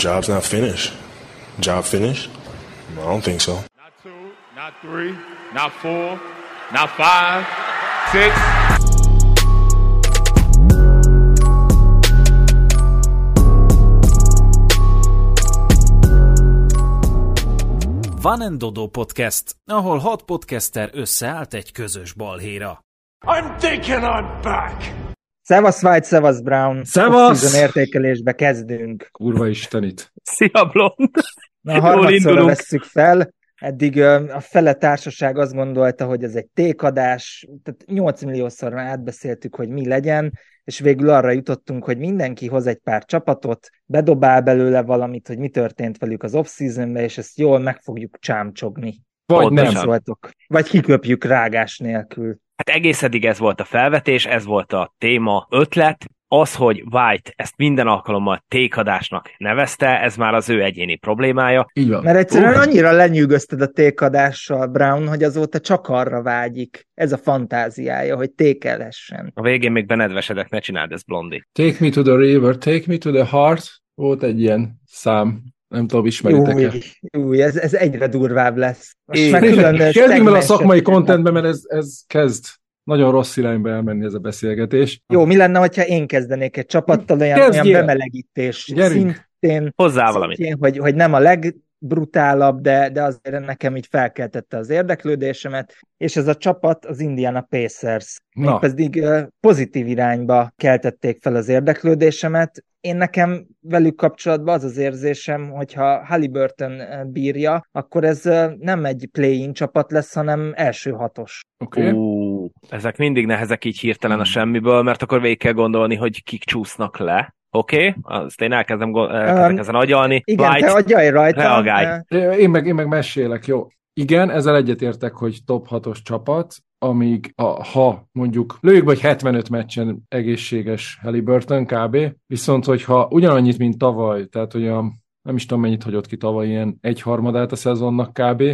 Job's not finished. Job finished? I don't think so. Not 2, not 3, not 4, not 5, 6. Van & Dodo Podcast, ahol 6 podcaster összeállt egy közös balhéra. I'm thinking I'm back. Szevasz White, szevasz Brown. Szevasz! Értékelésbe kezdünk. Kurva istenit. Szia, Blond! Na, harmadszorra vesszük fel. Eddig a fele társaság azt gondolta, hogy ez egy tékadás, tehát 8 milliószor már átbeszéltük, hogy mi legyen, és végül arra jutottunk, hogy mindenki hoz egy pár csapatot, bedobál belőle valamit, hogy mi történt velük az off-seasonben, és ezt jól meg fogjuk csámcsogni. Vagy nem. Szóltok. Vagy kiköpjük rágás nélkül. Hát egész eddig ez volt a felvetés, ez volt a téma, ötlet. Az, hogy White ezt minden alkalommal tékadásnak nevezte, ez már az ő egyéni problémája. Így van. Mert egyszerűen annyira lenyűgözted a tékadással, Brown, hogy azóta csak arra vágyik. Ez a fantáziája, hogy tékelhessen. A végén még benedvesedek, ne csináld ezt, Blondi. Take me to the river, take me to the heart. Volt egy ilyen szám. Nem tudom, ismeritek-e? Új, ez egyre durvább lesz. Kezdjünk el a szakmai contentbe, mert ez kezd nagyon rossz irányba elmenni ez a beszélgetés. Jó, mi lenne, ha én kezdenék egy csapattal, olyan bemelegítés. Szintén, hozzá valamit. Hogy nem a legbrutálabb, de azért nekem így felkeltette az érdeklődésemet, és ez a csapat az Indiana Pacers. Mégpedig pozitív irányba keltették fel az érdeklődésemet. Én nekem velük kapcsolatban az az érzésem, hogyha Haliburton bírja, akkor ez nem egy play-in csapat lesz, hanem első hatos. Okay. Ezek mindig nehezek így hirtelen a semmiből, mert akkor végig kell gondolni, hogy kik csúsznak le. Oké? Azt én elkezdem ezen agyalni. Igen, White, te agyalj rajta. Reagálj. Én meg mesélek, jó. Igen, ezzel egyetértek, hogy top 6-os csapat, amíg ha mondjuk lőjük be, hogy 75 meccsen egészséges Haliburton kb. Viszont, hogyha ugyanannyit, mint tavaly, tehát olyan, nem is tudom mennyit hagyott ki tavaly, ilyen 1/3 a szezonnak kb.,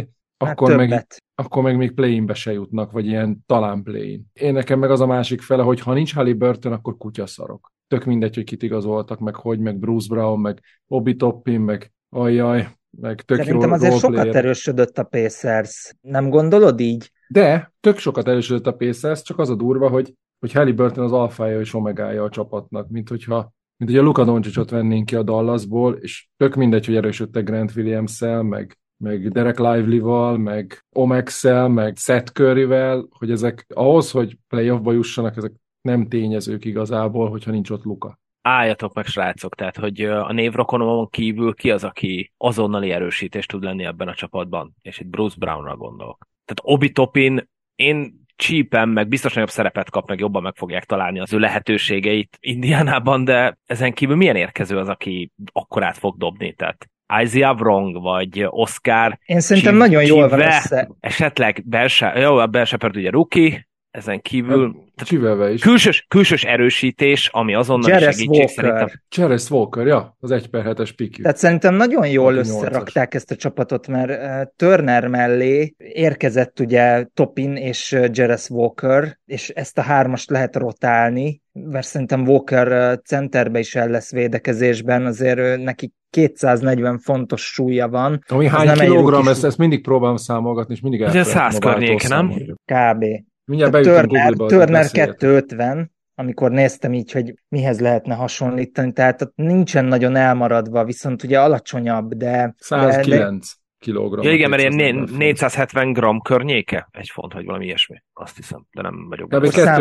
akkor meg még play-inbe se jutnak, vagy ilyen talán play-in. Én nekem meg az a másik fele, hogy ha nincs Haliburton, akkor kutyaszarok. Tök mindegy, hogy kit igazoltak, meg Bruce Brown, meg Obi Toppin, meg ajjaj, meg tök szerintem azért sokat erősödött a Pacers. Nem gondolod így? De tök sokat erősödött a Pacers, csak az a durva, hogy Haliburton az alfája és omegája a csapatnak, mint hogy a Luka Doncsicsot vennénk ki a Dallasból, és tök mindegy, hogy erősödtek Grant Williams-szel, meg Derek Lively-val, meg Omex-szel, meg Seth Curry-vel, hogy ezek ahhoz, hogy playoffba jussanak, ezek nem tényezők igazából, hogyha nincs ott Luka. Álljatok meg, srácok, tehát, hogy a névrokonomon kívül ki az, aki azonnali erősítés tud lenni ebben a csapatban, és itt Bruce Brownra gondolok. Tehát Obi Toppin, én csípem, meg biztos nagyobb szerepet kap, meg jobban meg fogják találni az ő lehetőségeit Indiánában, de ezen kívül milyen érkező az, aki akkorát fog dobni, tehát Isaiah Wrong, vagy Oscar. Én szerintem nagyon jól van össze. Esetleg a Bell Shepard ugye rookie, ezen kívül külsős erősítés, ami azonnal segítség szerintem. Jarvis Walker, ja, az 1/7-es pick. Tehát szerintem nagyon jól összerakták ezt a csapatot, mert Turner mellé érkezett ugye Toppin és Jarvis Walker, és ezt a 3-ast lehet rotálni, mert szerintem Walker centerbe is el lesz védekezésben, azért neki 240 fontos súlya van. Ami hány kilogramm, ezt mindig próbálom számolgatni, és mindig elfelejtem. Ez 100 környéke, nem? Kb. Turner 250, amikor néztem így, hogy mihez lehetne hasonlítani, tehát ott nincsen nagyon elmaradva, viszont ugye alacsonyabb, de... 109 kilogramm. Ja, igen, mert ilyen 470 gram környéke, egy font, vagy valami ilyesmi, azt hiszem, de nem vagyok.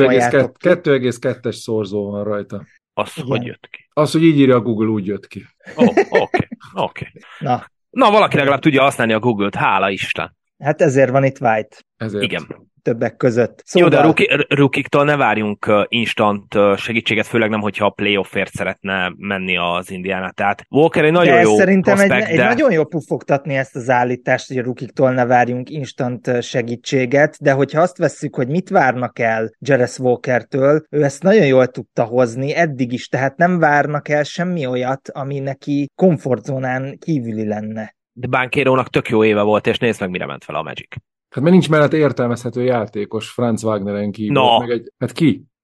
2,2-es szorzó van rajta. Hogy jött ki? Az, hogy így írja a Google, úgy jött ki. Oké. Na, valaki legalább tudja használni a Google-t, hála Isten. Hát ezért van itt White. Ezért. Igen. Többek között. Szóval... Jó, de a rookiktól ne várjunk instant segítséget, főleg nem, hogyha a playoffért szeretne menni az Indiana. Tehát Walker egy nagyon jó szerintem prospect, egy nagyon jó pufogtatni ezt az állítást, hogy a rookiktól ne várjunk instant segítséget, de hogyha azt vesszük, hogy mit várnak el Jarvis Walkertől, ő ezt nagyon jól tudta hozni eddig is, tehát nem várnak el semmi olyat, ami neki komfortzónán kívüli lenne. De Bancherónak tök jó éve volt, és nézd meg, mire ment fel a Magic. Hát mert nincs mellett értelmezhető játékos Franz Wagneren kívül. No. Hát ki?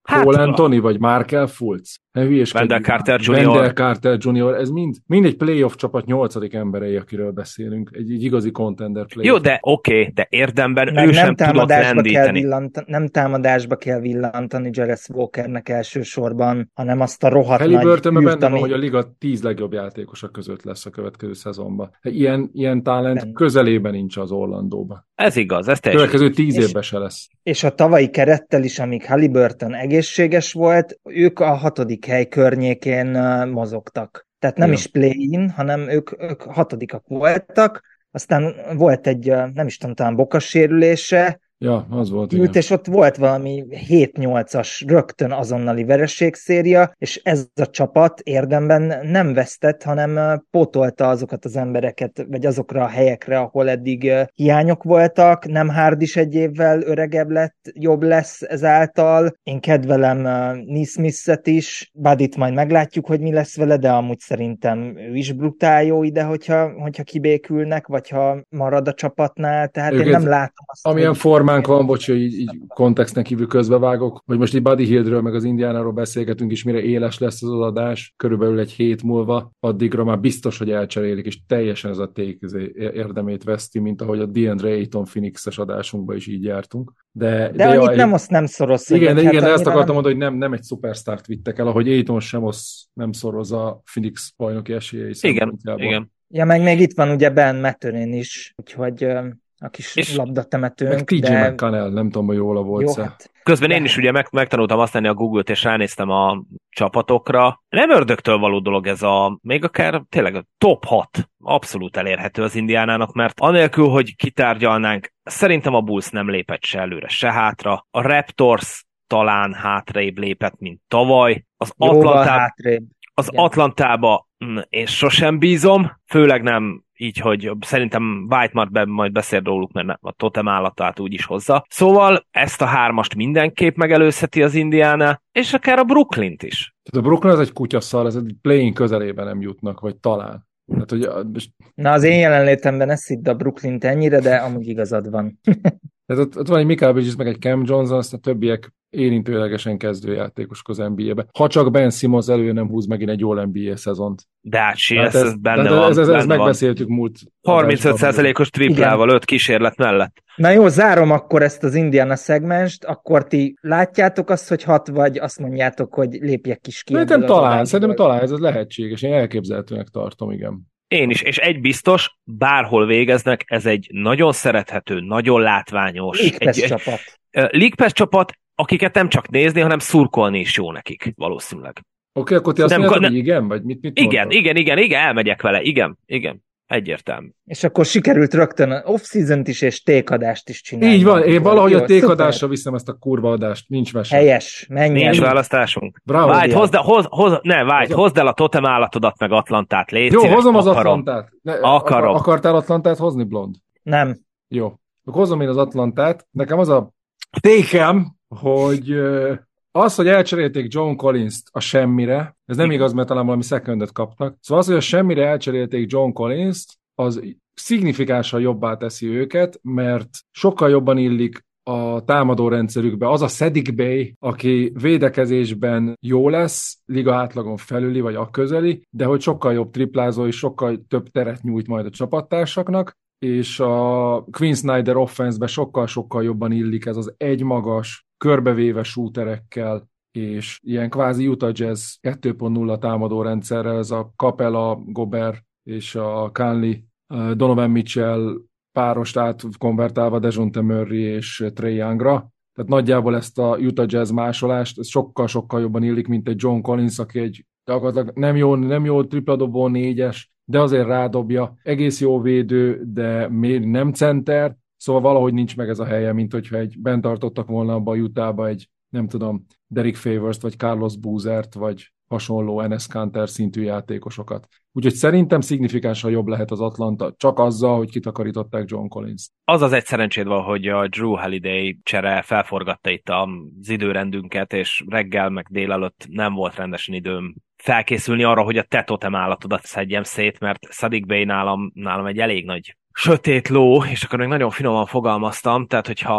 Cole Anthony, vagy Markel Fultz. Wendell Carter Jr. Wendell Carter Jr. Ez mind egy playoff csapat 8. emberei, akiről beszélünk. Egy igazi contender playoff. Jó, de oké, de érdemben meg ő sem tudott rendíteni. Nem támadásba kell villantani Jarvis Walkernek elsősorban, hanem azt a rohadt nagy Halliburtonben benne van, hogy a liga 10 legjobb játékosa között lesz a következő szezonban. Ilyen talent közelében nincs az Orlandóban. Ez igaz, ez teljesen. Következő 10 évben se lesz. És a tavalyi kerettel is, amíg Halliburton egészséges volt, ők a 6. hely környékén mozogtak. Tehát nem is play-in, hanem ők 6. voltak. Aztán volt egy, nem is tudom, talán bokassérülése, ja, az volt, igen. És ott volt valami 7-8-as rögtön azonnali vereségszéria, és ez a csapat érdemben nem vesztett, hanem pótolta azokat az embereket, vagy azokra a helyekre, ahol eddig hiányok voltak. Nem Hard is egy évvel öregebb lett, jobb lesz ezáltal. Én kedvelem Nesmith-et is, Buddyt majd meglátjuk, hogy mi lesz vele, de amúgy szerintem ő is brutál jó ide, hogyha kibékülnek, vagy ha marad a csapatnál, tehát én nem látom azt, amilyen formánk van, bocs, hogy így kontextnek kívül közbevágok, hogy most így Buddy Hieldről meg az Indiánáról beszélgetünk, és mire éles lesz az adás, körülbelül egy hét múlva, addigra már biztos, hogy elcserélik, és teljesen ez a take érdemét veszti, mint ahogy a DeAndre Ayton Phoenix-es adásunkban is így jártunk. De annyit nem szoroz. Igen, de ezt akartam mondani, hogy nem egy szupersztárt vittek el, ahogy Ayton sem nem szoroz a Phoenix bajnoki esélyei szempontjából. Igen. Ja, meg még itt van ugye Ben Mathurin is, úgyhogy a kis labdatemetőnk. Meg TJ McConnell, nem tudom, hogy jól volt. Hát, közben én is ugye megtanultam azt tenni a Google-t, és ránéztem a csapatokra. Nem ördögtől való dolog ez még akár tényleg a top 6 abszolút elérhető az Indiánának, mert anélkül, hogy kitárgyalnánk, szerintem a Bulls nem lépett se előre, se hátra. A Raptors talán hátrébb lépett, mint tavaly. Az Atlantába én sosem bízom, főleg nem így, hogy szerintem White majd beszél róluk, mert a totem állatát úgy is hozza. Szóval ezt a 3-ast mindenképp megelőzheti az Indiana, és akár a Brooklynt is. Tehát a Brooklyn az egy kutyaszar, ez egy play-in közelében nem jutnak, vagy talán. Hát, hogy... Na az én jelenlétemben ez hidd a Brooklynt ennyire, de amúgy igazad van. Tehát ott van egy Michael Bridges, meg egy Cam Johnson, aztán a többiek érintőlegesen kezdőjátékosok az NBA-be. Ha csak Ben Simmons nem húz megint egy jól NBA szezont. De hát ez benne van. Ez megbeszéltük múlt. 35%-os triplával, 5 kísérlet mellett. Na jó, zárom akkor ezt az Indiana szegmenst, akkor ti látjátok azt, hogy 6, vagy azt mondjátok, hogy lépjek is ki. Szerintem talán ez lehetséges. Én elképzelhetőnek tartom, igen. Én is, és egy biztos, bárhol végeznek, ez egy nagyon szerethető, nagyon látványos... League Pass csapat, akiket nem csak nézni, hanem szurkolni is jó nekik, valószínűleg. Oké, akkor ti azt mondjátok, hogy igen? Vagy mit igen, elmegyek vele, igen. Egyértelmű. És akkor sikerült rögtön off-season-t is, és tékadást is csinálni. Így van, én valahogy a tékadásra viszem ezt a kurva adást, nincs mese. Helyes, menjen. Nincs választásunk. White, hozd el a totem állatodat, meg Atlantát, légy jó, szíves, hozom az Atlantát. Akarom. Akartál Atlantát hozni, Blond? Nem. Jó. Akkor hozom én az Atlantát. Nekem az a tékem, hogy az, hogy elcserélték John Collins-t a semmire, ez nem igaz, mert talán valami secondot kaptak. Szóval az, hogy a semmire elcserélték John Collins-t, az szignifikánsan jobbá teszi őket, mert sokkal jobban illik a támadó rendszerükbe az a Saddiq Bey, aki védekezésben jó lesz, liga átlagon felüli, vagy a közeli, de hogy sokkal jobb triplázó és sokkal több teret nyújt majd a csapattársaknak, és a Quinn Snyder offense-be sokkal-sokkal jobban illik ez az egymagas, körbevéve shooterekkel, és ilyen kvázi Utah Jazz 2.0 támadó rendszerrel, ez a Capella, Gobert és a Conley, Donovan Mitchell párost átkonvertálva Dejounte Murray és Trae Youngra. Tehát nagyjából ezt a Utah Jazz másolást, ez sokkal-sokkal jobban illik, mint egy John Collins, aki egy gyakorlatilag nem jó tripladobó 4-es, de azért rádobja. Egész jó védő, de még nem center, szóval valahogy nincs meg ez a helye, mint hogyha bent tartottak volna abba a Utahba egy, nem tudom, Derek Favors-t, vagy Carlos Boozert, vagy hasonló Enes Kanter szintű játékosokat. Úgyhogy szerintem szignifikánsan jobb lehet az Atlanta, csak azzal, hogy kitakarították John Collins. Az egy szerencséd van, hogy a Drew Holiday csere felforgatta itt az időrendünket, és reggel meg délelőtt nem volt rendesen időm felkészülni arra, hogy a te totem állatodat szedjem szét, mert Saddiq Bey nálam egy elég nagy sötét ló, és akkor még nagyon finoman fogalmaztam, tehát hogyha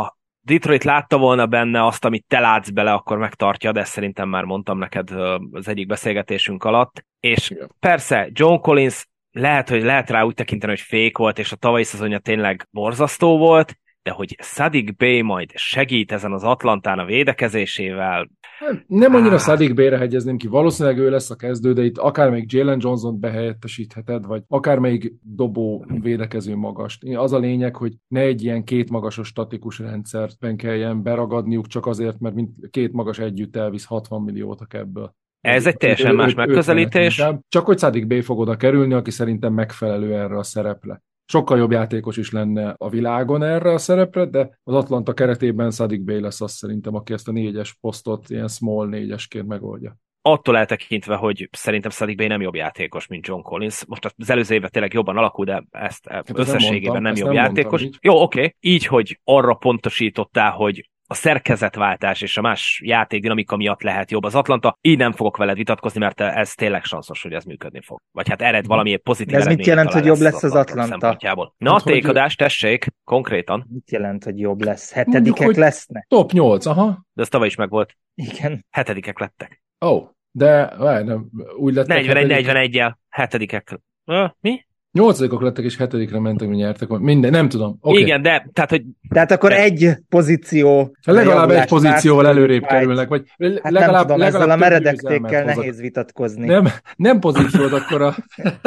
Detroit látta volna benne azt, amit te látsz bele, akkor megtartja, de ezt szerintem már mondtam neked az egyik beszélgetésünk alatt. És persze, John Collins lehet rá úgy tekinteni, hogy fake volt, és a tavalyi szezonja tényleg borzasztó volt, de hogy Saddiq Bey majd segít ezen az Atlantán a védekezésével... Nem annyira Saddiq Beyre hegyezném ki, valószínűleg ő lesz a kezdő, de itt akármelyik Jalen Johnson-t behelyettesítheted, vagy akármelyik dobó védekező magast. Az a lényeg, hogy ne egy ilyen két magasos statikus rendszerben kelljen beragadniuk, csak azért, mert két magas együtt elvisz 60 milliót a ebből. Ez egy teljesen más megközelítés. Csak hogy Saddiq Bey fog oda kerülni, aki szerintem megfelelő erre a szerepre. Sokkal jobb játékos is lenne a világon erre a szerepre, de az Atlanta keretében Saddiq Bey lesz azt szerintem, aki ezt a 4-es posztot ilyen small 4-esként megoldja. Attól eltekintve, hogy szerintem Saddiq Bey nem jobb játékos, mint John Collins. Most az előző évben tényleg jobban alakul, de ezt összességében nem jobb játékos. Jó, oké. Így, hogy arra pontosítottál, hogy a szerkezetváltás és a más játékdinamika miatt lehet jobb az Atlanta. Így nem fogok veled vitatkozni, mert ez tényleg sanszos, hogy ez működni fog. Vagy hát ered valami pozitív eredmény. Ez mit jelent, hogy jobb lesz az Atlanta? Na, a tékadás, tessék, konkrétan. Mit jelent, hogy jobb lesz? Hetedikek lesznek? Top 8, aha. De ez tavaly is megvolt. Igen. Hetedikek lettek. De nem, úgy lettek. 41-41-jel hetedikek. Mi? 8-ok lettek és 7-re mentek, hogy nyertek. Minden, nem tudom. Okay. Igen, de tehát akkor egy pozíció. Legalább egy pozícióval előrébb kerülnek, vagy hát legalább ezzel a meredektékkel nehéz vitatkozni. Nem pozíciót, akkor a...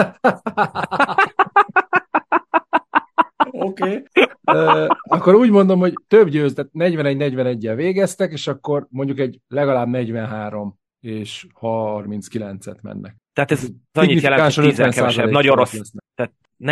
Oké. Akkor úgy mondom, hogy több győz, tehát 41-41-jel végeztek, és akkor mondjuk egy legalább 43 és 39-et mennek. Tehát ez annyit jelent, hogy 10 kevesebb. Nagyon rossz. Tehát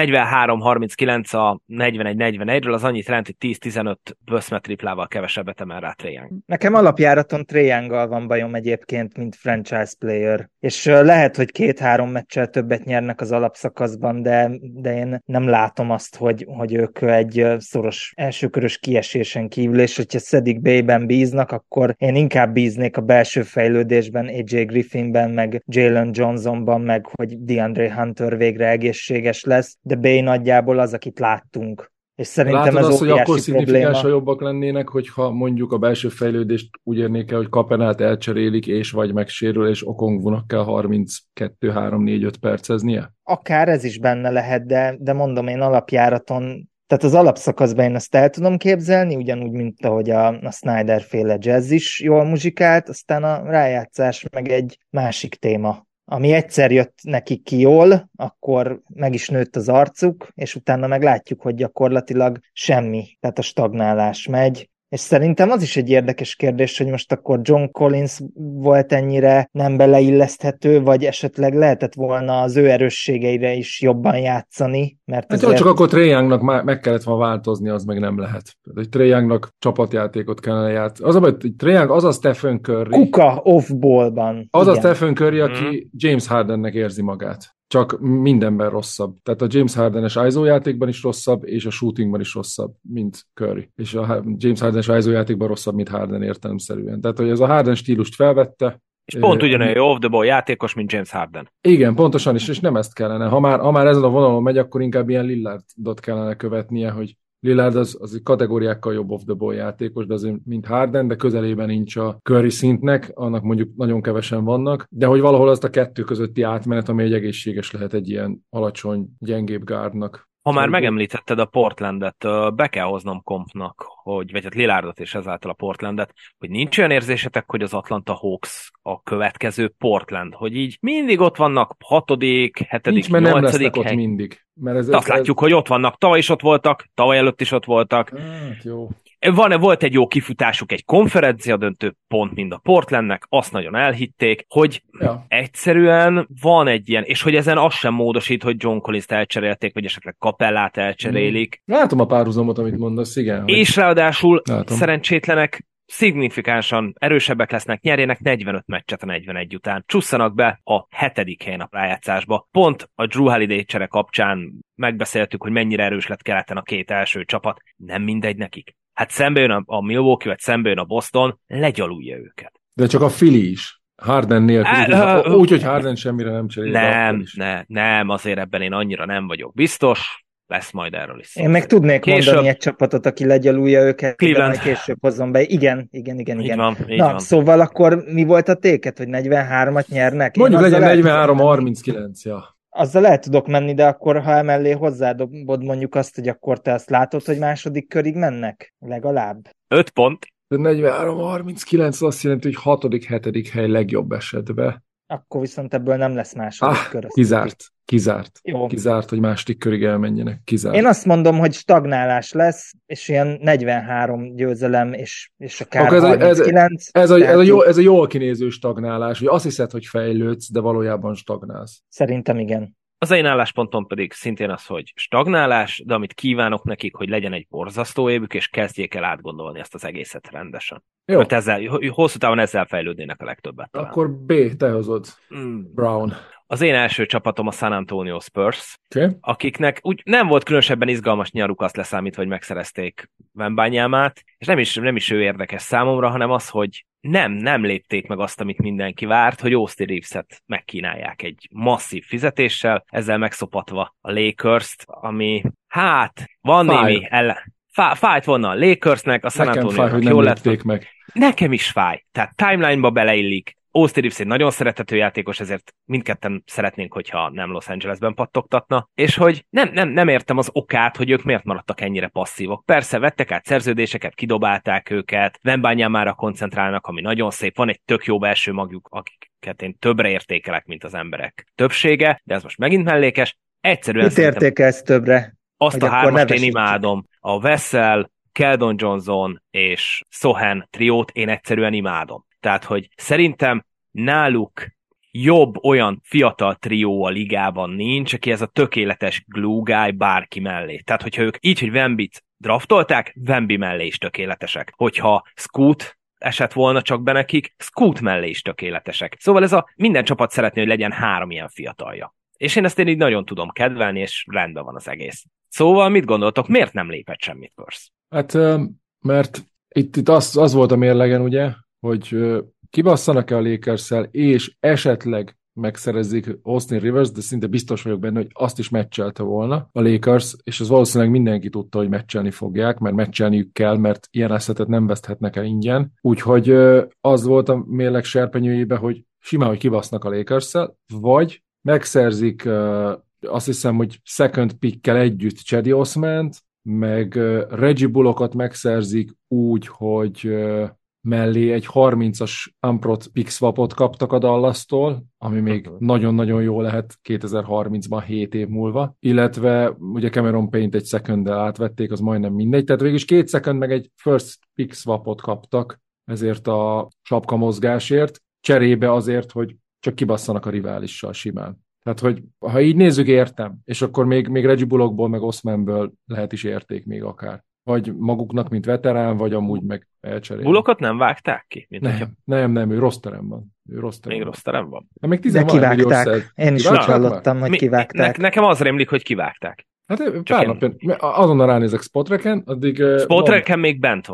43-39 a 41-41-ről, az annyit jelent, hogy 10-15 böszme triplával kevesebbet emel rá Trae Young. Nekem alapjáraton Trae Younggal van bajom egyébként, mint franchise player. És lehet, hogy 2-3 meccsel többet nyernek az alapszakaszban, de én nem látom azt, hogy ők egy szoros elsőkörös kiesésen kívül, és hogyha Saddiq Beyben bíznak, akkor én inkább bíznék a belső fejlődésben, AJ Griffinben, meg Jalen Johnsonban, meg hogy DeAndre Hunter végre egészséges lesz, de Bey nagyjából az, akit láttunk. És szerintem látod ez azt, hogy akkor szignifikánsan probléma. jobbak lennének, hogyha mondjuk a belső fejlődést úgy érnék el, hogy Capenát elcserélik, és vagy megsérül, és Okongwunak kell 32-3-4-5 perceznie? Akár ez is benne lehet, de mondom én alapjáraton, tehát az alapszakaszban én ezt el tudom képzelni, ugyanúgy, mint ahogy a Snyder-féle jazz is jól muzsikált, aztán a rájátszás meg egy másik téma. Ami egyszer jött nekik ki jól, akkor meg is nőtt az arcuk, és utána meg látjuk, hogy gyakorlatilag semmi, tehát a stagnálás megy. És szerintem az is egy érdekes kérdés, hogy most akkor John Collins volt ennyire nem beleilleszthető, vagy esetleg lehetett volna az ő erősségeire is jobban játszani. Mert hát csak akkor Trae Youngnak meg kellett volna változni, az meg nem lehet. Tehát, Trae Youngnak csapatjátékot kellene játszani. Az a baj, hogy Trae Young az a Stephen Curry. Kuka off-ballban. Az igen. A Stephen Curry, aki James Hardennek érzi magát. Csak mindenben rosszabb. Tehát a James Harden-es ISO játékban is rosszabb, és a shootingban is rosszabb, mint Curry. És a James Harden-es ISO játékban rosszabb, mint Harden értelemszerűen. Tehát, hogy ez a Harden stílust felvette. És pont ugyanolyan off the ball játékos, mint James Harden. Igen, pontosan, és nem ezt kellene. Ha már ezen a vonalon megy, akkor inkább ilyen Lillardot kellene követnie, hogy Lillard az kategóriákkal jobb off the ball játékos, de azért mint Harden, de közelében nincs a Curry szintnek, annak mondjuk nagyon kevesen vannak, de hogy valahol azt a kettő közötti átmenet, ami egy egészséges lehet egy ilyen alacsony, gyengébb guardnak. Ha már megemlítetted a Portlandet, be kell hoznom kompnak, vagy hát Lillardot és ezáltal a Portlandet, hogy nincs olyan érzésetek, hogy az Atlanta Hawks a következő Portland, hogy így mindig ott vannak 6., 7., 8. Nincs, nem lesznek ott mindig. Mert azt látjuk, hogy ott vannak, tavaly is ott voltak, tavaly előtt is ott voltak. Hát jó. Volt egy jó kifutásuk, egy konferencia döntő pont, mind a Portlandnek, azt nagyon elhitték, hogy egyszerűen van egy ilyen, és hogy ezen az sem módosít, hogy John Collins-t elcserélték, vagy esetleg Capellát elcserélik. Látom a párhuzamot, amit mondasz, igen. És ráadásul szerencsétlenek szignifikánsan erősebbek lesznek, nyerjenek 45 meccset a 41 után. Csusszanak be a 7. helyen a rájátszásba. Pont a Drew Holiday csere kapcsán megbeszéltük, hogy mennyire erős lett keleten a két első csapat. Nem mindegy nekik. Hát szembe jön a Milwaukee, vagy szembe jön a Boston, legyalulja őket. De csak a Philly is. Harden nélkül. Úgy, hogy Harden semmire nem cserél. Nem, azért ebben én annyira nem vagyok biztos. lesz majd erről is szó. Én meg tudnék Később... mondani egy csapatot, aki legyalulja őket, Cleveland. de majd később hozzon be. Igen. Így van. Szóval akkor mi volt a téket, hogy 43-at nyernek? Mondjuk legyen 43-39, ja. Azzal el tudok menni, de akkor ha emellé hozzádobod mondjuk azt, hogy akkor te azt látod, hogy második körig mennek? Legalább. 5 pont. De 43-39 azt jelenti, hogy 6.-7. hely legjobb esetben. Akkor viszont ebből nem lesz második kör. Kizárt. Jó. Kizárt, hogy második körig elmenjenek. Kizárt. Én azt mondom, hogy stagnálás lesz, és ilyen 43 győzelem, és akár 39. Ez a jól kinéző stagnálás, hogy azt hiszed, hogy fejlődsz, de valójában stagnálsz. Szerintem igen. Az én álláspontom pedig szintén az, hogy stagnálás, de amit kívánok nekik, hogy legyen egy borzasztó évük, és kezdjék el átgondolni ezt az egészet rendesen. Jó. Mert hosszú távon ezzel fejlődnének a legtöbbet talán. Akkor B, te hozod. Brown. Az én első csapatom a San Antonio Spurs, Okay. akiknek úgy nem volt különösebben izgalmas nyaruk, azt leszámítva, hogy megszerezték Wembanyamát, és nem is ő érdekes számomra, hanem az, hogy nem lépték meg azt, amit mindenki várt, hogy Austin Reeves-et megkínálják egy masszív fizetéssel, ezzel megszopatva a Lakers-t, ami van némi fájt volna a Lakersnek, a San Antonio-nak jól lett. Meg. Nekem is fáj, tehát timeline-ba beleillik. Austin Reeves egy nagyon szerethető játékos, ezért mindketten szeretnénk, hogyha nem Los Angelesben pattogtatna, és hogy nem értem az okát, hogy ők miért maradtak ennyire passzívok. Persze vettek át szerződéseket, kidobálták őket, Wembanyamára koncentrálnak, ami nagyon szép, van egy tök jó belső magjuk, akiket én többre értékelek, mint az emberek többsége, de ez most megint mellékes. Egyszerűen mit értékelsz többre? Azt a hármast én imádom. A Vessel, Keldon Johnson és Sohan triót én egyszerűen imádom. Tehát, hogy szerintem náluk jobb olyan fiatal trió a ligában nincs, aki ez a tökéletes glue guy bárki mellé. Tehát, hogyha ők így, hogy Wembit draftolták, Wemby mellé is tökéletesek. Hogyha Scoot esett volna csak be nekik, Scoot mellé is tökéletesek. Szóval minden csapat szeretné, hogy legyen 3 ilyen fiatalja. És én ezt így nagyon tudom kedvelni, és rendben van az egész. Szóval mit gondoltok, miért nem lépett semmit Spurs? Hát, mert itt az volt a mérlegen, ugye, hogy kibasszanak-e a Lakers-szel, és esetleg megszerezzék Austin Rivers, de szinte biztos vagyok benne, hogy azt is meccselte volna a Lakers, és az valószínűleg mindenki tudta, hogy meccselni fogják, mert meccselniük kell, mert ilyen eszetet nem veszthetnek el ingyen. Úgyhogy az volt a mérleg serpenyőjébe, hogy simán, hogy kibasznak a Lakers-szel, vagy megszerzik, azt hiszem, hogy second pickkel együtt Cedi Osmant, meg Reggie Bullockot megszerzik úgy, hogy mellé egy 30-as Amprot pick swapot kaptak a Dallas-tól, ami még nagyon-nagyon jó lehet 2030-ban, 7 év múlva, illetve ugye Cameron Payne-t egy second-del átvették, az majdnem mindegy, tehát végülis 2 second meg egy first pick swapot kaptak ezért a sapka mozgásért, cserébe azért, hogy csak kibasszanak a riválissal simán. Tehát, hogy ha így nézzük, értem, és akkor még Reggie Bullockból, meg Osmanből lehet is érték még akár. Vagy maguknak, mint veterán, vagy amúgy meg elcserél. Bullockot nem vágták ki? Nem, ő rossz terem van. Még rossz terem van? Még de kivágták. Én is úgy hallottam, hogy kivágták. Nekem az rémlik, hogy kivágták. Hát pár napja, azonnal ránézek Spotracken, addig... Spotracken még bent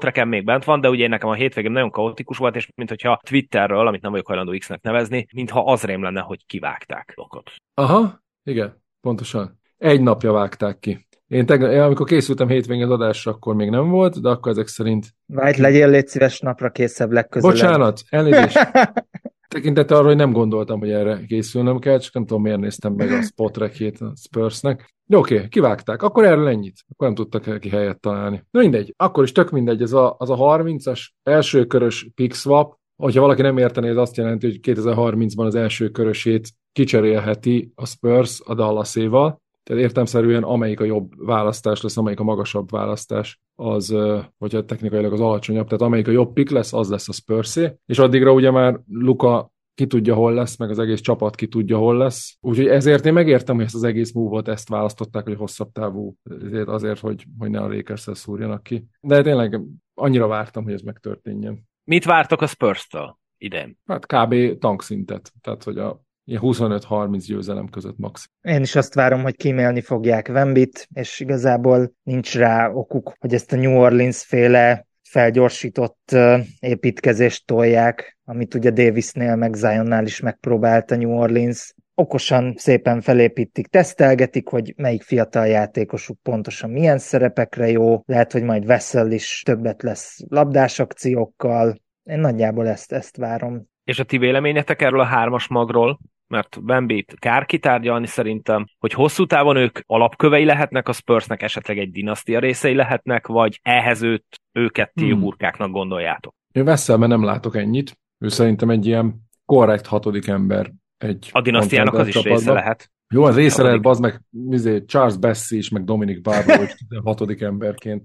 van, de ugye nekem a hétvégén nagyon kaotikus volt, és mintha Twitterről, amit nem vagyok hajlandó X-nek nevezni, mintha az rém lenne, hogy kivágták Bullockot. Aha, igen, pontosan. Egy napja vágták ki. Én amikor készültem hétvégén az adásra, akkor még nem volt, de akkor ezek szerint... Vágy, legyél légy szíves napra készebb legközelebb. Bocsánat, elnézést. Tekintettel arra, hogy nem gondoltam, hogy erre készülnöm kell, csak nem tudom, miért néztem meg a Spotrackjét a Spursnek. De oké, kivágták. Akkor erről ennyit. Akkor nem tudtak ki helyet találni. Na mindegy, akkor is tök mindegy. Az a 30-as első körös pick swap, hogyha valaki nem értené, ez azt jelenti, hogy 2030-ban az első körösét kicserélheti a Spurs a Dallaséval. Tehát értelemszerűen amelyik a jobb választás lesz, amelyik a magasabb választás, az, hogyha technikailag az alacsonyabb, tehát amelyik a jobb pick lesz, az lesz a Spursé, és addigra ugye már Luka ki tudja, hol lesz, meg az egész csapat ki tudja, hol lesz. Úgyhogy ezért én megértem, hogy ezt az egész move-ot ezt választották, hogy hosszabb távú, azért, hogy ne a Lakers-szel szúrjanak ki. De tényleg annyira vártam, hogy ez megtörténjen. Mit vártok a Spurs-től idén? Hát kb. Tankszintet, tehát hogy a ilyen 25-30 győzelem között max. Én is azt várom, hogy kímélni fogják Wembit, és igazából nincs rá okuk, hogy ezt a New Orleans-féle felgyorsított építkezést tolják, amit ugye Davisnél meg Zionnál is megpróbált a New Orleans. okosan, szépen felépítik, tesztelgetik, hogy melyik fiatal játékosuk pontosan milyen szerepekre jó, lehet, hogy majd Vessel is többet lesz labdás akciókkal. Én nagyjából ezt várom. És a ti véleményetek erről a 3-as magról? Mert Wembit kár kitárgyalni szerintem, hogy hosszú távon ők alapkövei lehetnek a Spursnek, esetleg egy dinasztia részei lehetnek, vagy ehhez őket ti hurkáknak gondoljátok? Én Vesselben nem látok ennyit. Ő szerintem egy ilyen korrekt 6. ember. A dinasztiának az is csapatban. része lehet. Jó, az része lehet, bazd meg Charles Bessie is, meg Dominic Barlow is 6. emberként.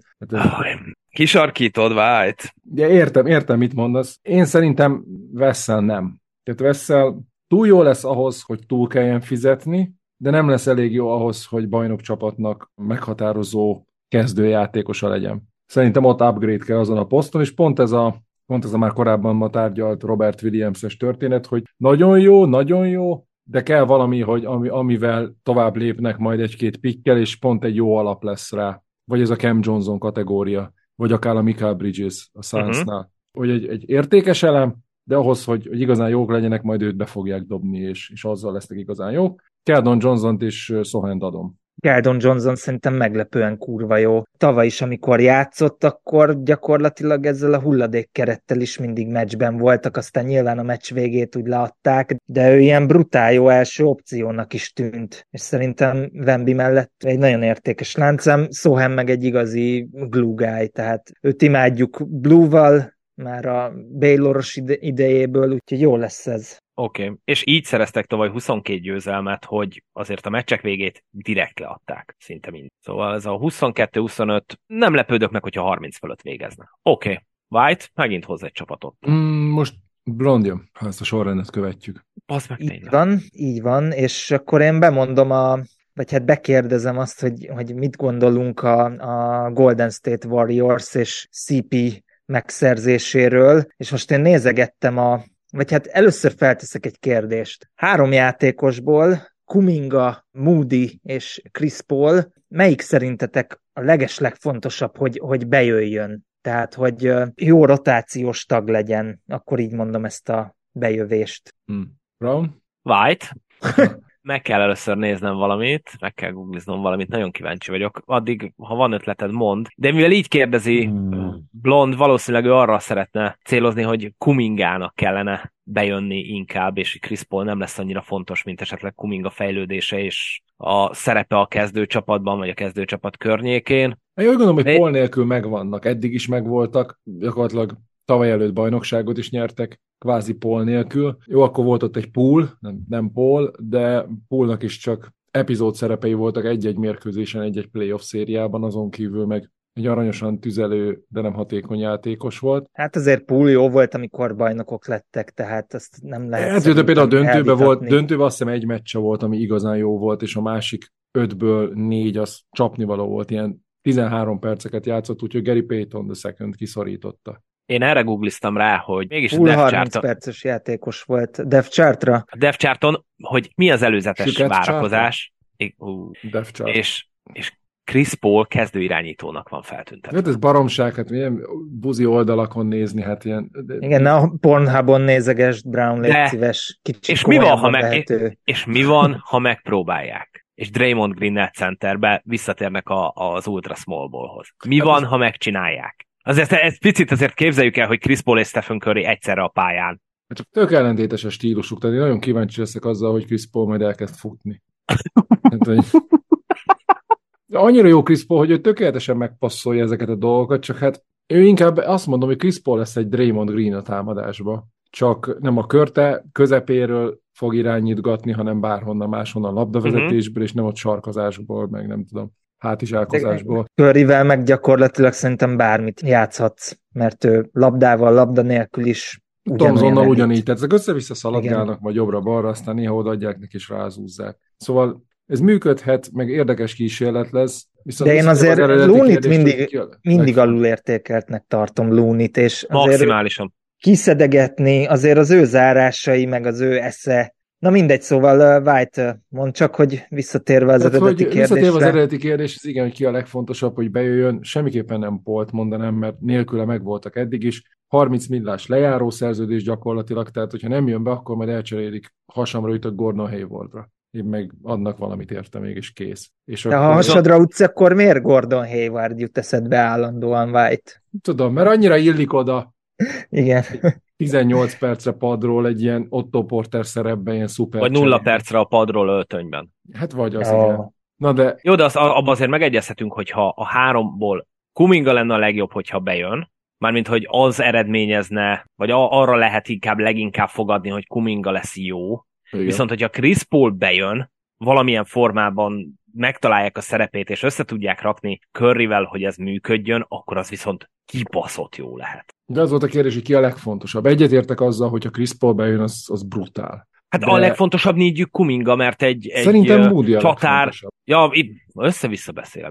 Kisarkítod, White. De értem, mit mondasz. Én szerintem Vessel nem. Tehát Vessel túl jó lesz ahhoz, hogy túl kelljen fizetni, de nem lesz elég jó ahhoz, hogy bajnokcsapatnak meghatározó kezdőjátékosa legyen. Szerintem ott upgrade kell azon a poszton, és pont ez a már korábban ma tárgyalt Robert Williams-es történet, hogy nagyon jó, de kell valami, hogy amivel tovább lépnek majd egy-két pikkel, és pont egy jó alap lesz rá. Vagy ez a Cam Johnson kategória, vagy akár a Michael Bridges a Sunsnál. Hogy egy értékes elem, de ahhoz, hogy igazán jók legyenek, majd őt be fogják dobni, és azzal lesznek igazán jók. Keldon Johnson-t és Sohant adom. Keldon Johnson szerintem meglepően kurva jó. Tavaly is, amikor játszott, akkor gyakorlatilag ezzel a hulladékkerettel is mindig meccsben voltak, aztán nyilván a meccs végét úgy leadták, de ő ilyen brutál jó első opciónak is tűnt. És szerintem Wemby mellett egy nagyon értékes láncem, Sohan meg egy igazi glue guy, tehát őt imádjuk Blue-val, már a Bayloros idejéből, úgyhogy jó lesz ez. Oké. És így szereztek tavaly 22 győzelmet, hogy azért a meccsek végét direkt leadták, szinte mind. Szóval ez a 22-25, nem lepődök meg, hogyha 30 fölött végezne. Oké. White, megint hoz egy csapatot. Most Blondja, ha ezt a sorrendet követjük. Az meg tényleg. Így van, és akkor én bemondom vagy hát bekérdezem azt, hogy mit gondolunk a Golden State Warriors és CP megszerzéséről, és most én nézegettem vagy hát először felteszek egy kérdést. 3 játékosból, Kuminga, Moody és Chris Paul, melyik szerintetek a legeslegfontosabb, hogy bejöjjön? Tehát, hogy jó rotációs tag legyen, akkor így mondom ezt a bejövést. Brown? White? Meg kell először néznem valamit, meg kell googliznom valamit, nagyon kíváncsi vagyok. Addig, ha van ötleted, mondd. De mivel így kérdezi Blond, valószínűleg ő arra szeretne célozni, hogy Kumingának kellene bejönni inkább, és Chris Paul nem lesz annyira fontos, mint esetleg Kuminga fejlődése és a szerepe a kezdőcsapatban, vagy a kezdőcsapat környékén. Én úgy gondolom, hogy Paul nélkül megvannak, eddig is megvoltak, gyakorlatilag tavaly előtt bajnokságot is nyertek, kvázi Paul nélkül. Jó, akkor volt ott egy Poole, nem Paul, de Poolnak is csak epizód szerepei voltak egy-egy mérkőzésen, egy-egy playoff szériában, azon kívül meg egy aranyosan tüzelő, de nem hatékony játékos volt. Hát azért Poole jó volt, amikor bajnokok lettek, tehát ezt nem lehet. Hát, de például a döntőben azt hiszem egy meccse volt, ami igazán jó volt, és a másik 5-ből 4 az csapnivaló volt, ilyen 13 perceket játszott, úgyhogy Gary Payton II kiszorította. Én erre googliztam rá, hogy mégis a Depth 30 perces játékos volt. Depth chartra? A Depth charton, hogy mi az előzetes várakozás. És Chris Paul kezdőirányítónak van feltüntetve. Hát ez baromság, hát milyen buzi oldalakon nézni, hát ilyen... Igen, a Pornhubon nézegesd, Brown, légy szíves, kicsit és mi van, ha megpróbálják? És Draymond Green centerbe visszatérnek az Ultra Small Ballhoz. Mi van, ha megcsinálják? Azért ez picit azért képzeljük el, hogy Chris Paul és Stephen Curry egyszerre a pályán. Hát csak tök ellentétes a stílusuk, tehát én nagyon kíváncsi leszek azzal, hogy Chris Paul majd elkezd futni. Annyira jó Chris Paul, hogy ő tökéletesen megpasszolja ezeket a dolgokat, csak hát ő inkább azt mondom, hogy Chris Paul lesz egy Draymond Green a támadásba. Csak nem a körte közepéről fog irányítgatni, hanem bárhonnan máshonnan labdavezetésből, és nem ott sarkazásból, meg nem tudom, hátizsálkozásból. Curryvel meg gyakorlatilag szerintem bármit játszhatsz, mert ő labdával, labda nélkül is Thompsonnal ugyanígy, tehát ezek össze-vissza szaladgálnak, vagy jobbra-balra, aztán néha odaadják neki és rázúzzák. Szóval ez működhet, meg érdekes kísérlet lesz. De én azért Looney-t mindig alulértékeltnek tartom Looney-t, és maximálisan kiszedegetni, azért az ő zárásai, meg az ő esze Na mindegy, szóval White, mondd csak, hogy visszatérve az eredeti kérdésre. Visszatérve az eredeti kérdés, ez igen, hogy ki a legfontosabb, hogy bejöjjön, semmiképpen nem Pault mondanám, mert nélküle megvoltak eddig is. 30 millás lejáró szerződés gyakorlatilag, tehát hogyha nem jön be, akkor majd elcserélik hasamra ütött Gordon Haywardra. Én meg adnak valamit érte még, és kész. És de ha hasadra ütsz, akkor miért Gordon Hayward jut eszedbe állandóan, White? Tudom, mert annyira illik oda. Igen. 18 percre padról egy ilyen Otto Porter szerepben, ilyen szuper. Vagy 0 percre a padról öltönyben. Hát vagy az, igen. Na de... Jó, de abban azért megegyezhetünk, hogyha a 3-ból Kuminga lenne a legjobb, hogyha bejön, mármint, hogy az eredményezne, vagy arra lehet leginkább fogadni, hogy Kuminga lesz jó. Igen. Viszont, hogyha Chris Paul bejön, valamilyen formában megtalálják a szerepét, és össze tudják rakni Curryvel, hogy ez működjön, akkor az viszont kibaszott jó lehet. De az volt a kérdés, hogy ki a legfontosabb. Egyetértek azzal, hogy a Chris Paul bejön, az brutál. Hát de... a legfontosabb négyük Kuminga, mert egy szerintem Moody a csatár... Ja, itt össze-vissza beszélek.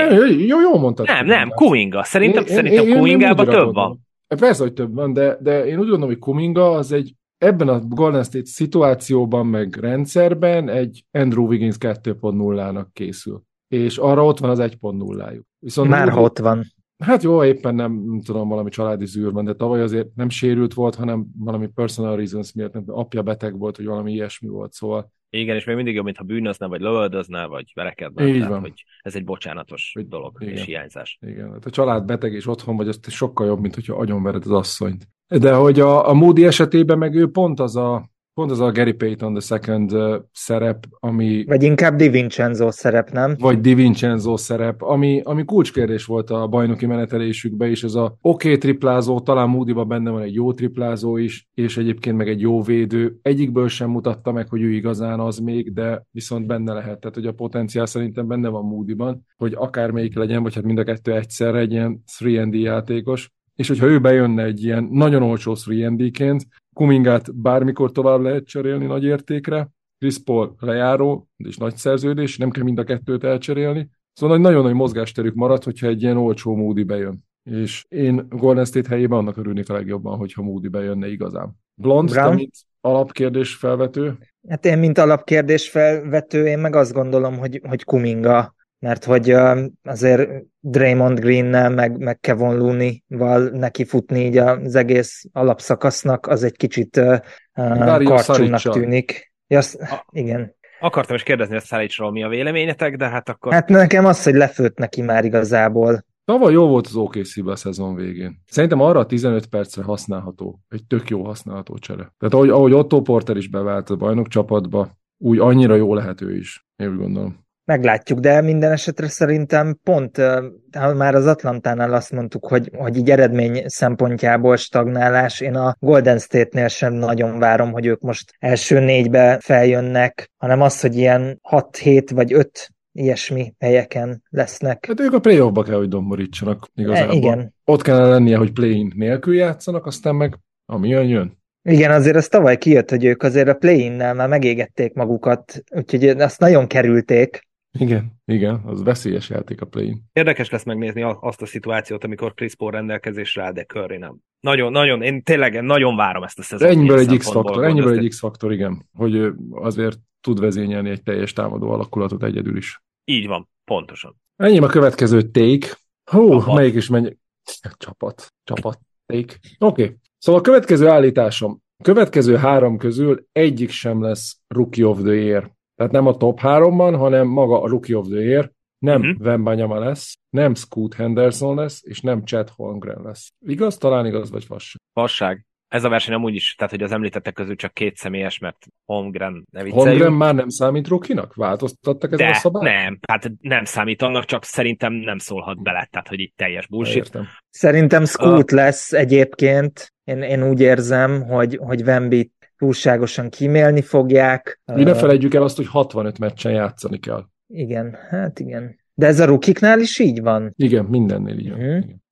Jó mondtad. Nem, Kuminga. Szerintem Kumingában több van. Persze, hogy több van, de én úgy gondolom, hogy Kuminga az egy ebben a Golden State szituációban, meg rendszerben egy Andrew Wiggins 2.0-nak készül. És arra ott van az 1.0-juk. Viszont már ott van. Hát jó, éppen nem tudom, valami családi zűr van, de tavaly azért nem sérült volt, hanem valami personal reasons miatt, nem, apja beteg volt, vagy valami ilyesmi volt, szóval. Igen, és még mindig jobb, mintha bűnözne, vagy lövöldözne, vagy verekedne. Így tehát, van. Hogy ez egy bocsánatos dolog, igen. És hiányzás. Igen, hát a család beteg és otthon vagy, az sokkal jobb, mint hogyha agyonvered az asszonyt. De hogy a Moody esetében meg ő pont az a Gary Payton the second szerep, ami... Vagy inkább DiVincenzo szerep, nem? Vagy DiVincenzo szerep, ami kulcskérdés volt a bajnoki menetelésükben, és ez a triplázó, talán Moodyban benne van egy jó triplázó is, és egyébként meg egy jó védő. Egyikből sem mutatta meg, hogy ő igazán az még, de viszont benne lehet. Tehát, hogy a potenciál szerintem benne van Moodyban, hogy akármelyik legyen, vagy hát mind a kettő egyszerre egy ilyen 3&D játékos. És hogyha ő bejönne egy ilyen nagyon olcsó 3&D-ként, Kumingát bármikor tovább lehet cserélni nagy értékre, Chris Paul lejáró, és nagy szerződés, nem kell mind a kettőt elcserélni. Szóval nagyon nagy mozgásterük marad, hogyha egy ilyen olcsó Moody bejön. És én Golden State helyében annak örülnék a legjobban, hogyha Moody bejönne igazán. Blond, te mint alapkérdés felvető? Hát én mint alapkérdés felvető, én meg azt gondolom, hogy Kuminga, mert hogy azért Draymond Greennel, meg Kevon Looney-val neki futni így az egész alapszakasznak, az egy kicsit karcsúnak tűnik. Igen. Akartam is kérdezni a Saricsról, mi a véleményetek, de hát akkor... Hát nekem az, hogy lefőtt neki már igazából. Tavaly jó volt az OKC-be a szezon végén. Szerintem arra a 15 percre használható, egy tök jó használható csere. Tehát ahogy Otto Porter is bevált a bajnok csapatba, úgy annyira jó lehet ő is, én úgy gondolom. Meglátjuk, de minden esetre szerintem pont, már az Atlantánál azt mondtuk, hogy így eredmény szempontjából stagnálás. Én a Golden State-nél sem nagyon várom, hogy ők most első 4-be feljönnek, hanem az, hogy ilyen 6-7 vagy 5 ilyesmi helyeken lesznek. Hát ők a playoffba kell, hogy domborítsanak igazából. Igen. Ott kellene lennie, hogy play-in nélkül játszanak, aztán meg ami jön. Igen, azért az tavaly kijött, hogy ők azért a play-innel már megégették magukat, úgyhogy azt nagyon kerülték. Igen, az veszélyes játék a play-in. Érdekes lesz megnézni azt a szituációt, amikor Chris Paul rendelkezésre áll, de Curry nem. Nagyon, én tényleg nagyon várom ezt a szezont. Ennyiből egy X-faktor, igen, hogy azért tud vezényelni egy teljes támadó alakulatot egyedül is. Így van, pontosan. Ennyi a következő take. Melyik is menj? Csapat, take. Oké. Szóval a következő állításom. A következő 3 közül egyik sem lesz Rookie of the Year. Tehát nem a top 3-ban, hanem maga a Rookie of the Year. Nem Wembanyama lesz, nem Scoot Henderson lesz, és nem Chet Holmgren lesz. Igaz? Talán igaz, vagy fasság? Fasság. Ez a verseny amúgy is, tehát hogy az említettek közül csak 2 személyes, mert Holmgren ne vicceljünk. Holmgren már nem számít rookie-nak? Változtattak ezen a szabályt? Nem, hát nem számít annak, csak szerintem nem szólhat bele, tehát hogy így teljes bullshit. Értem. Szerintem Scoot lesz egyébként. Én úgy érzem, hogy Wembit túlságosan kímélni fogják. Mi ne felejtjük el azt, hogy 65 meccsen játszani kell. Igen, hát igen. De ez a rukiknál is így van? Igen, mindennél így van.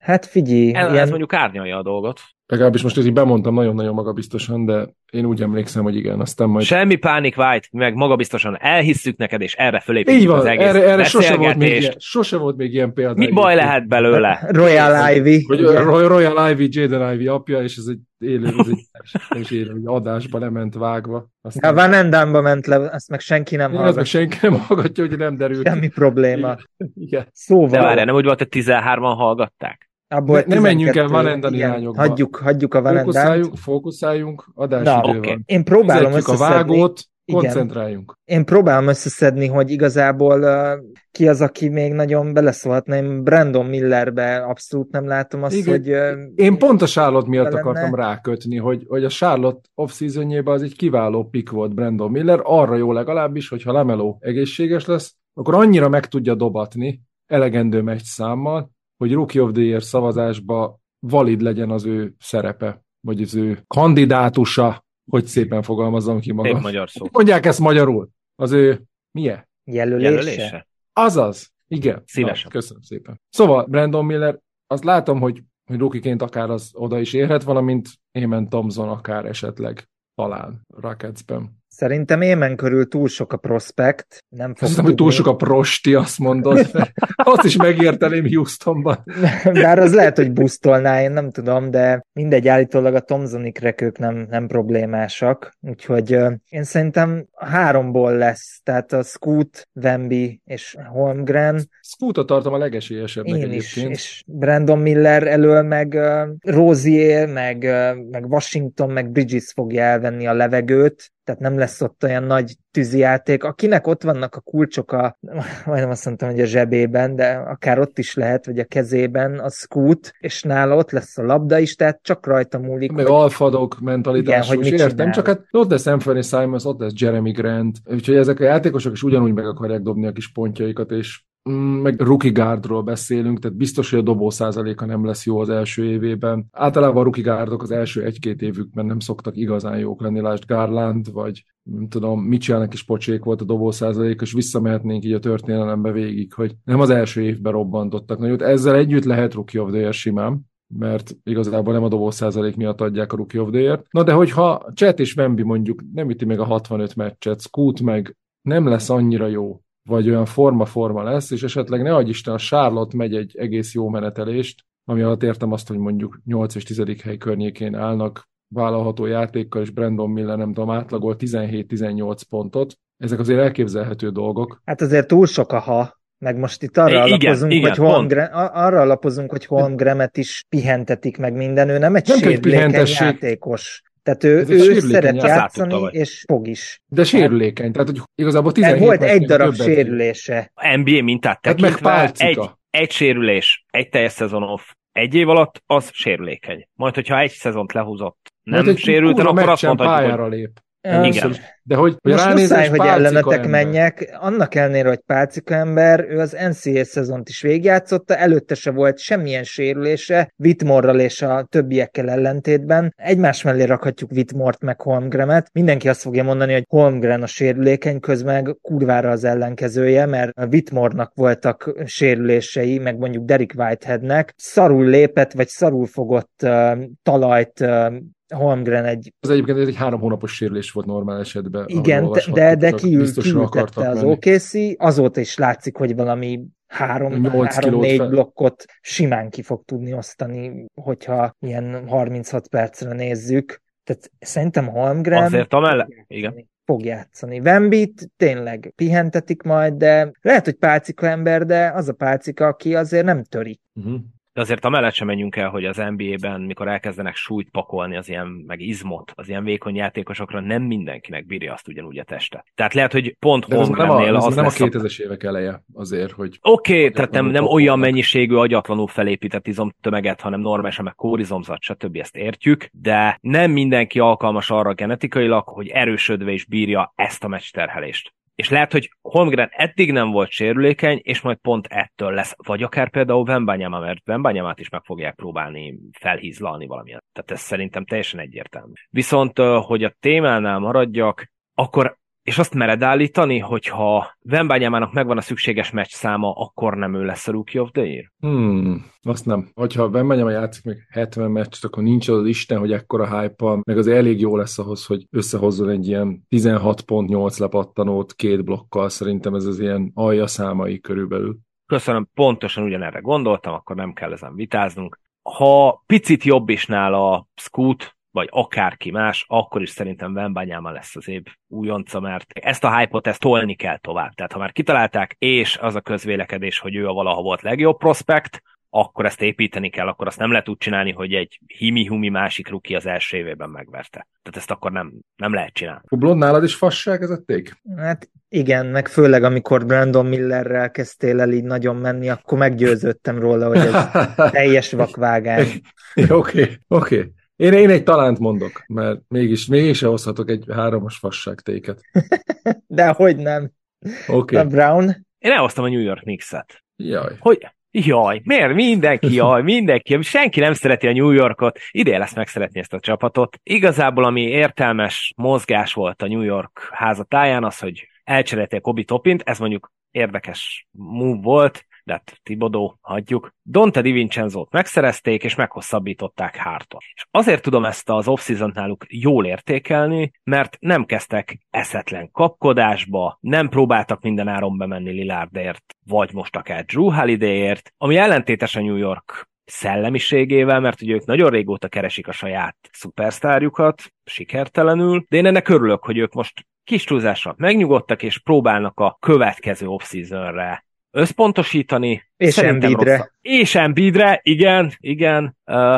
Hát figyelj, Ez mondjuk árnyalja a dolgot. Legalábbis most így bemondtam nagyon-nagyon magabiztosan, de én úgy emlékszem, hogy igen, aztán majd... Semmi pánik, White, meg magabiztosan elhisszük neked, és erre fölépítjük Így van, az egész erre beszélgetést. sose volt még ilyen példa. Mi baj lehet belőle? Royal Ivy. Hogy Royal Ivy, Jaden Ivy apja, és ez egy élő, nem is élő, hogy adásba lement vágva. A Van Endamba ment le, azt meg senki nem hallgat. Meg senki nem hallgatja, hogy nem derült. Semmi probléma. Igen. Szóval. De várjál, nem úgy volt, hogy 13-an hallgatták? Ne menjünk el Van Enden irányokba. Hagyjuk a Van Endent. Fókuszáljunk, adásidő van. Én próbálom összeszedni. A vágót, koncentráljunk. Én próbálom összeszedni, hogy igazából ki az, aki még nagyon beleszólhatna. Én Brandon Millerbe abszolút nem látom azt, hogy... Én pont a Charlotte miatt akartam rákötni, hogy a Charlotte off-seasonjében az egy kiváló pick volt Brandon Miller, arra jó legalábbis, hogyha LaMelo egészséges lesz, akkor annyira meg tudja dobatni elegendő meccs számmal, hogy Rookie of the Year szavazásba valid legyen az ő szerepe, vagy az ő kandidátusa, hogy szépen fogalmazzam ki magam. Szép magyar szó. Mondják ezt magyarul. Az ő milyen? Jelölése? Azaz. Igen. Szívesen. Köszönöm szépen. Szóval Brandon Miller, azt látom, hogy rookie-ként akár az oda is érhet, valamint Amen Thompson akár esetleg talán Rocketsben. Szerintem Amen körül túl sok a prospekt. Nem fog tudni. Hogy túl sok a prosti, azt mondod. Azt is megérteném Houstonban. Bár az lehet, hogy busztolná, én nem tudom, de mindegy, állítólag a Thompsonikre ők nem problémásak. Úgyhogy én szerintem 3-ból lesz. Tehát a Scoot, Wemby és Holmgren. Scootot tartom a legesélyesebbnek én is, és Brandon Miller elől meg Rozier, meg Washington, meg Bridges fogja elvenni a levegőt. Tehát nem lesz ott olyan nagy tűzijáték. Akinek ott vannak a kulcsok majdnem azt mondtam, hogy a zsebében, de akár ott is lehet, vagy a kezében a Scoot, és nála ott lesz a labda is, tehát csak rajta múlik. Meg alfadok mentalitású, hogy értem, csak hát ott lesz Anthony Simons, ott lesz Jeremy Grant, úgyhogy ezek a játékosok is ugyanúgy meg akarják dobni a kis pontjaikat, és meg rookie guardról beszélünk, tehát biztos, hogy a dobó százaléka nem lesz jó az első évében. Általában a rookie guardok az első 1-2 évükben nem szoktak igazán jók lenni, lásd Garland, vagy nem tudom, Mitchellnek is pocsék volt a dobó százalék, és visszamehetnénk így a történelembe végig, hogy nem az első évben robbantottak nagyot. Ezzel együtt lehet Rookie of the Year simán, mert igazából nem a dobó százalék miatt adják a Rookie of the Year-t. Na de hogyha Chet és Wemby mondjuk nem üti meg a 65 meccset, Scoot meg nem lesz annyira jó, vagy olyan forma lesz, és esetleg ne adj Isten, a Charlotte megy egy egész jó menetelést, ami alatt értem azt, hogy mondjuk 8 és 10. hely környékén állnak vállalható játékkal, és Brandon Miller nem tudom, átlagol 17-18 pontot. Ezek azért elképzelhető dolgok. Hát azért túl sok a ha, meg most itt arra alapozunk, hogy Holmgremet is pihentetik meg minden, ő nem egy sérülékeny játékos. Tehát ő szeret játszani, és fog is. De sérülékeny, tehát hogy igazából 17 volt egy darab sérülése. NBA mintát tekintve egy sérülés, egy teljes szezon off, egy év alatt, az sérülékeny. Majd, hogyha egy szezont lehúzott, nem sérülten, akkor azt mondhatjuk, hogy... lép. Igen. De hogy most muszáj, hogy ellenetek menjek, annak ellenére, hogy Pálcika ember, ő az NCAA szezont is végigjátszotta, előtte se volt semmilyen sérülése, Whitmore-ral és a többiekkel ellentétben. Egymás mellé rakhatjuk Whitmore-t meg Holmgrenet. Mindenki azt fogja mondani, hogy Holmgren a sérülékeny, közben kurvára az ellenkezője, mert Whitmore-nak voltak sérülései, meg mondjuk Derek Whiteheadnek. Szarul lépett, vagy szarul fogott talajt Holmgren az egyébként egy 3 hónapos sérülés volt normál esetben. Igen, de kiültette az OKC, azóta is látszik, hogy valami 3-4 blokkot simán ki fog tudni osztani, hogyha ilyen 36 percre nézzük. Tehát szerintem Holmgren fog játszani. Wembit tényleg pihentetik majd, de lehet, hogy Pálcika ember, de az a Pálcika, aki azért nem töri. De azért amellett sem menjünk el, hogy az NBA-ben, mikor elkezdenek súlyt pakolni az ilyen, meg izmot, az ilyen vékony játékosokra, nem mindenkinek bírja azt ugyanúgy a teste. Tehát lehet, hogy pont Holmgrennél az nem a 2000-es évek eleje azért, hogy... Oké, tehát nem olyan mennyiségű agyatlanul felépített izomtömeget, hanem normálisan meg kórizomzat, stb. Ezt értjük, de nem mindenki alkalmas arra genetikailag, hogy erősödve is bírja ezt a meccsterhelést. És lehet, hogy Holmgren eddig nem volt sérülékeny, és majd pont ettől lesz. Vagy akár például Wembanyama, mert Wembanyamát is meg fogják próbálni felhízlalni valamilyen. Tehát ez szerintem teljesen egyértelmű. Viszont, hogy a témánál maradjak, akkor És azt mered állítani, hogyha Wembanyámának megvan a szükséges meccs száma, akkor nem ő lesz a Rookie of the Year? Azt nem. Hogyha Wembanyama játszik még 70 meccset, akkor nincs az Isten, hogy ekkora hype-a, meg az elég jó lesz ahhoz, hogy összehozzon egy ilyen 16.8 lepattanót 2 blokkal. Szerintem ez az ilyen alja számai körülbelül. Köszönöm, pontosan ugyanerre gondoltam, akkor nem kell ezen vitáznunk. Ha picit jobb is nála Scoot, vagy akárki más, akkor is szerintem Wembanyama lesz az év újonca, mert ezt a hype-ot ezt tolni kell tovább. Tehát ha már kitalálták, és az a közvélekedés, hogy ő a valaha volt legjobb prospekt, akkor ezt építeni kell, akkor azt nem lehet úgy csinálni, hogy egy himi-humi másik rookie az első évében megverte. Tehát ezt akkor nem lehet csinálni. A blond nálad is fasságvezették? Hát igen, meg főleg amikor Brandon Millerrel kezdtél el így nagyon menni, akkor meggyőződtem róla, hogy ez teljes vakvágány. Oké. Én egy talánt mondok, mert mégis hozhatok egy 3-as fasságtéket. De hogy nem? Oké. A Brown? Én elhoztam a New York Knicks-et. Jaj. Miért? Mindenki. Senki nem szereti a New Yorkot. Ideje lesz megszeretni ezt a csapatot. Igazából, ami értelmes mozgás volt a New York házatáján, az, hogy elcserélték Obi Toppint, ez mondjuk érdekes move volt, de hát Thibodeau, hagyjuk. Donte DiVincenzót megszerezték, és meghosszabbították Hartot. És azért tudom ezt az off-season-t náluk jól értékelni, mert nem kezdtek eszetlen kapkodásba, nem próbáltak minden áron bemenni Lillardért, vagy most akár Drew Holidayért, ami ellentétes a New York szellemiségével, mert ugye ők nagyon régóta keresik a saját szupersztárjukat, sikertelenül, de én ennek örülök, hogy ők most kis túlzással megnyugodtak, próbálnak a következő off-seasonre összpontosítani. És Embiidre. És Embiidre, igen.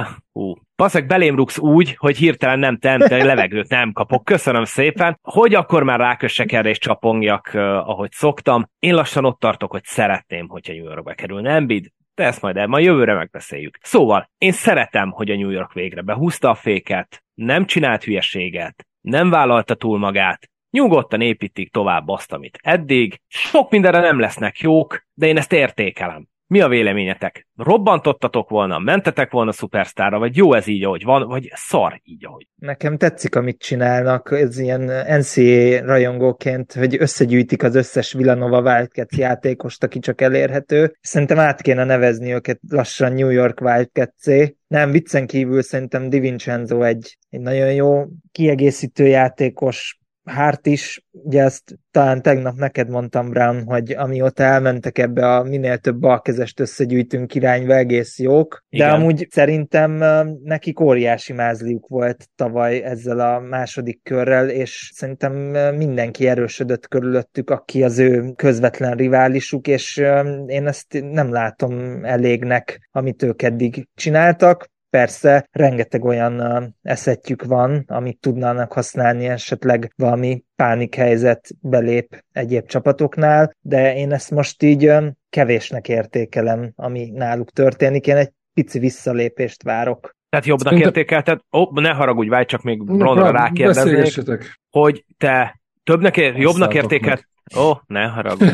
Baszeg, belém rúgsz úgy, hogy hirtelen nem levegőt nem kapok. Köszönöm szépen, hogy akkor már rákössek erre és csapongjak, ahogy szoktam. Én lassan ott tartok, hogy szeretném, hogyha New Yorkba kerülne Embiid, de ezt majd jövőre megbeszéljük. Szóval, én szeretem, hogy a New York végre behúzta a féket, nem csinált hülyeséget, nem vállalta túl magát, nyugodtan építik tovább azt, amit eddig. Sok mindenre nem lesznek jók, de én ezt értékelem. Mi a véleményetek? Robbantottatok volna, mentetek volna szupersztárra, vagy jó ez így, ahogy van, vagy szar így, ahogy? Nekem tetszik, amit csinálnak, ez ilyen NCAA rajongóként, hogy összegyűjtik az összes Villanova Wildcats játékost, aki csak elérhető. Szerintem át kéne nevezni őket lassan New York Wildcats-é. Nem, viccen kívül szerintem DiVincenzo egy nagyon jó kiegészítő játékos, Hart is, ugye ezt talán tegnap neked mondtam, Brown, hogy amióta elmentek ebbe a minél több balkezest összegyűjtünk irányba, egész jók, igen. De amúgy szerintem nekik óriási mázliuk volt tavaly ezzel a második körrel, és szerintem mindenki erősödött körülöttük, aki az ő közvetlen riválisuk, és én ezt nem látom elégnek, amit ők eddig csináltak. Persze, rengeteg olyan eszetjük van, amit tudnának használni, esetleg valami pánikhelyzet belép egyéb csapatoknál, de én ezt most így kevésnek értékelem, ami náluk történik. Én egy pici visszalépést várok. Tehát jobbnak értékelted? Ne haragudj, várj, csak még Bronra rákérdeznék, hogy te jobbnak értékelt? Ne haragudj.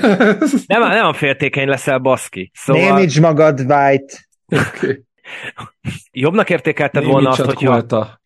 Nem féltékeny leszel, baszki. Szóval... Némíts magad, White! Okay. Jobbnak értékelted volna azt, hogyha...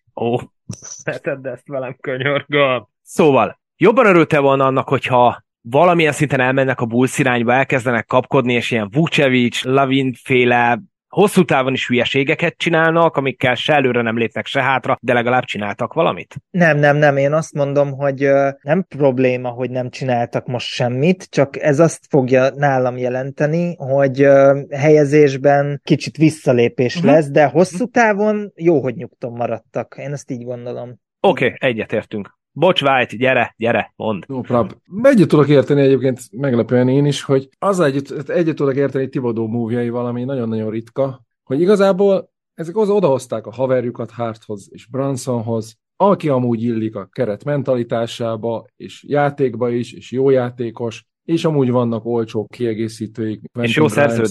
Ne tedd ezt velem, könyörgöm. Szóval, jobban örültél volna annak, hogyha valamilyen szinten elmennek a Bulls irányba, elkezdenek kapkodni, és ilyen Vucevic, Lavin-féle hosszú távon is hülyeségeket csinálnak, amikkel se előre nem lépnek, se hátra, de legalább csináltak valamit? Nem. Én azt mondom, hogy nem probléma, hogy nem csináltak most semmit, csak ez azt fogja nálam jelenteni, hogy helyezésben kicsit visszalépés lesz, de hosszú távon jó, hogy nyugton maradtak. Én ezt így gondolom. Oké, egyetértünk. Bocs, White, gyere, mondd. No problem. Egyet tudok érteni egyébként meglepően én is, hogy egyet tudok érteni Thibodeau move-jaival, ami nagyon-nagyon ritka, hogy igazából ezek odahozták a haverjukat Harthoz és Brunsonhoz, aki amúgy illik a keret mentalitásába, és játékba is, és jó játékos, és amúgy vannak olcsó kiegészítőik. És jó szerződés.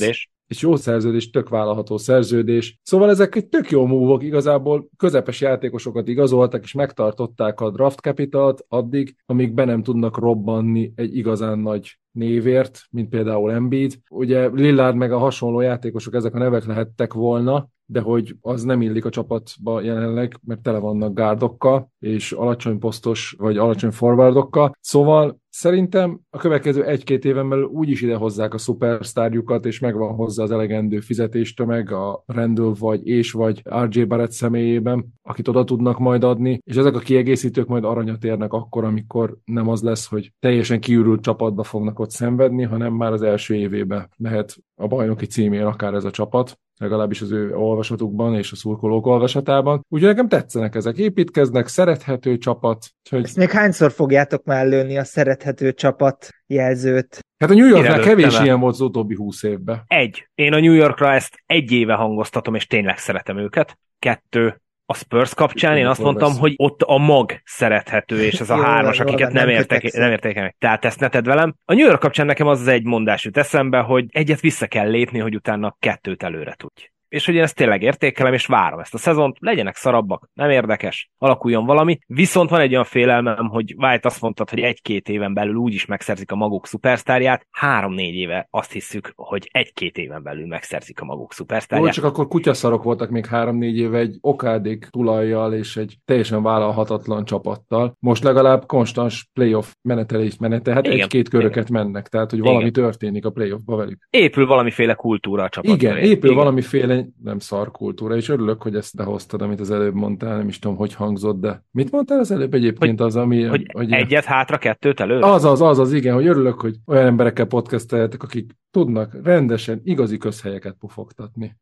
és jó szerződés, tök vállalható szerződés. Szóval ezek egy tök jó move-ok, igazából közepes játékosokat igazoltak, és megtartották a draft capitalt addig, amíg be nem tudnak robbanni egy igazán nagy névért, mint például Embiid. Ugye Lillard meg a hasonló játékosok, ezek a nevek lehettek volna, de hogy az nem illik a csapatba jelenleg, mert tele vannak gárdokkal, és alacsony posztos, vagy alacsony forwardokkal. Szóval szerintem a következő 1-2 éven belül úgyis ide hozzák a szupersztárjukat, és megvan hozzá az elegendő fizetéstömeg a Randall vagy RJ Barrett személyében, akit oda tudnak majd adni, és ezek a kiegészítők majd aranyat érnek akkor, amikor nem az lesz, hogy teljesen kiürült csapatba fognak ott szenvedni, hanem már az első évében mehet a bajnoki címért akár ez a csapat, legalábbis az ő olvasatukban és a szurkolók olvasatában. Úgyhogy nekem tetszenek ezek, építkeznek, szerethető csapat. Úgyhogy... Ezt még hányszor fogjátok már lőni a szerethető csapat jelzőt? Hát a New Yorknál kevés ilyen volt az utóbbi 20 évben. Én a New Yorkra ezt 1 éve hangoztatom, és tényleg szeretem őket. 2, a Spurs kapcsán én azt mondtam, hogy ott a mag szerethető, és ez a 3-as, akiket nem érték meg. Tehát ezt ne tedd velem. A New York kapcsán nekem az egy mondás jut eszembe, hogy 1-et vissza kell lépni, hogy utána 2-t előre tudj. És hogy én ezt tényleg értékelem, és várom ezt a szezont, legyenek szarabbak, nem érdekes, alakuljon valami. Viszont van egy olyan félelmem, hogy White azt mondtad, hogy 1-2 éven belül úgyis megszerzik a maguk szupersztárját, 3-4 éve azt hiszük, hogy 1-2 éven belül megszerzik a maguk szupersztárját. Csak akkor kutyaszarok voltak még 3-4 éve egy okádék tulajjal és egy teljesen vállalhatatlan csapattal. Most legalább konstans playoff menetelést hát 1-2 köröket mennek, tehát hogy valami történik a playoffba velük. Épül valamiféle kultúra a csapatban. Igen, épül valamiféle nem szarkultúra, és örülök, hogy ezt behoztad, amit az előbb mondtál, nem is tudom, hogy hangzott, de mit mondtál az előbb egyébként az, ami... Hogy 1-et hátra, 2-t előre? Az, igen, hogy örülök, hogy olyan emberekkel podcasteljetek, akik tudnak rendesen, igazi közhelyeket pufogtatni.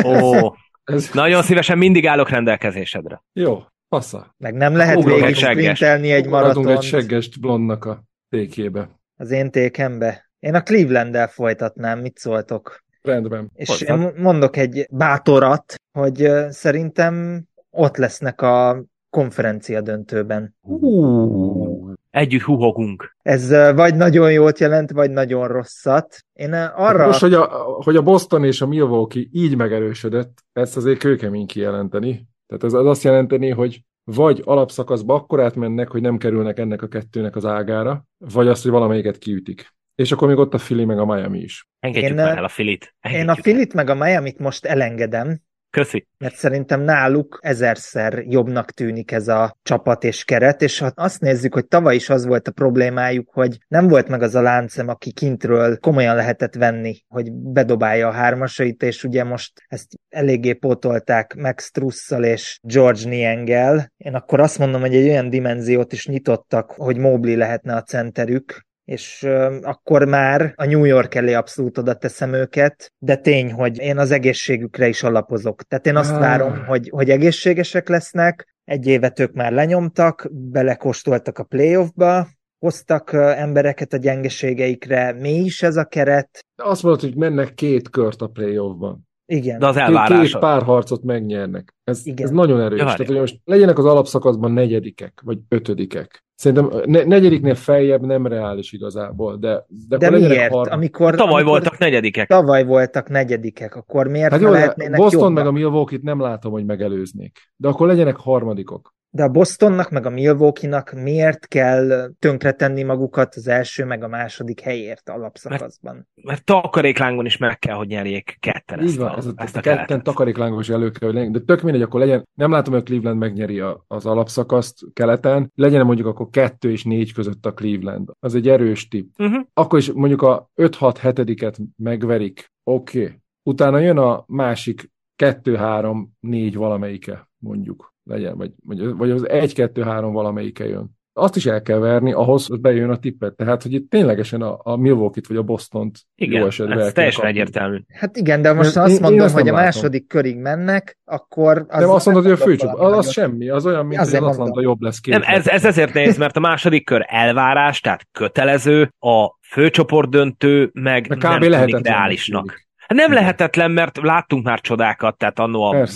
Nagyon szívesen mindig állok rendelkezésedre. Jó, passza. Meg nem lehet végig sprintelni egy maratont. Adunk egy seggest blondnak a tékjébe. Az én tékembe. Én a Cleveland-del folytatnám, mit szóltok? Rendben. És én mondok egy bátorat, hogy szerintem ott lesznek a konferencia döntőben. Együtt huhogunk. Ez vagy nagyon jót jelent, vagy nagyon rosszat. Én arra... Most, hogy a Boston és a Milwaukee így megerősödött, ezt azért kőkemény kijelenteni. Tehát ez azt jelenteni, hogy vagy alapszakaszba akkor átmennek, hogy nem kerülnek ennek a kettőnek az ágára, vagy azt, hogy valamelyiket kiütik. És akkor még ott a Philly meg a Miami is. Engedjük már el a Philit. Én a Philit meg a Miamit most elengedem. Köszi. Mert szerintem náluk 1000-szer jobbnak tűnik ez a csapat és keret, és ha azt nézzük, hogy tavaly is az volt a problémájuk, hogy nem volt meg az a láncem, aki kintről komolyan lehetett venni, hogy bedobálja a hármasait, és ugye most ezt eléggé pótolták Max Trusszal és George Niangel. Én akkor azt mondom, hogy egy olyan dimenziót is nyitottak, hogy Mobley lehetne a centerük, és akkor már a New York elé abszolút oda teszem őket, de tény, hogy én az egészségükre is alapozok. Tehát én azt várom, hogy egészségesek lesznek, 1 évet ők már lenyomtak, belekóstoltak a playoffba, hoztak embereket a gyengeségeikre, mi is ez a keret. De azt mondod, hogy mennek 2 kört a playoffban. Igen. De az elvárás. 2 párharcot megnyernek. Ez nagyon erős. Tehát, hogy most legyenek az alapszakaszban 4. vagy 5. Szerintem 4. feljebb nem reális igazából, de miért? Tavaly voltak 4. Tavaly voltak 4, akkor miért hát lehetnének Boston jobban? meg a Milwaukee-t nem látom, hogy megelőznék. De akkor legyenek 3. De a Bostonnak meg a Milwaukee-nak miért kell tönkretenni magukat az első meg a 2. helyért alapszakaszban? Mert takaréklángon is meg kell, hogy nyerjék ketten ezt a ketten takaréklángon is elő kell, hogy legyen. De tök mindegy, akkor legyen, nem látom, hogy a Cleveland megnyeri az alapszakaszt keleten, legyen mondjuk akkor 2 és 4 között a Cleveland. Az egy erős tipp. Akkor is mondjuk a 5-6-7-et megverik. Oké. Utána jön a másik 2-3-4 valamelyike, mondjuk. Legyen, vagy az 1-2-3 valamelyike jön. Azt is el kell verni, ahhoz, hogy bejön a tippet. Tehát, hogy itt ténylegesen a Milwaukee-t vagy a Bostont jó esetben ez teljesen egyértelmű. Hát igen, de most azt mondom, hogy a második körig mennek, akkor... Nem azt mondod, hogy a főcsop, az semmi, az olyan, mint hogy az Atlanta jobb lesz Nem, ez ezért nehéz, mert a második kör elvárás, tehát kötelező, a főcsoport döntő meg nem tűnik reálisnak. Nem lehetetlen, mert láttunk már csodákat, tehát annó a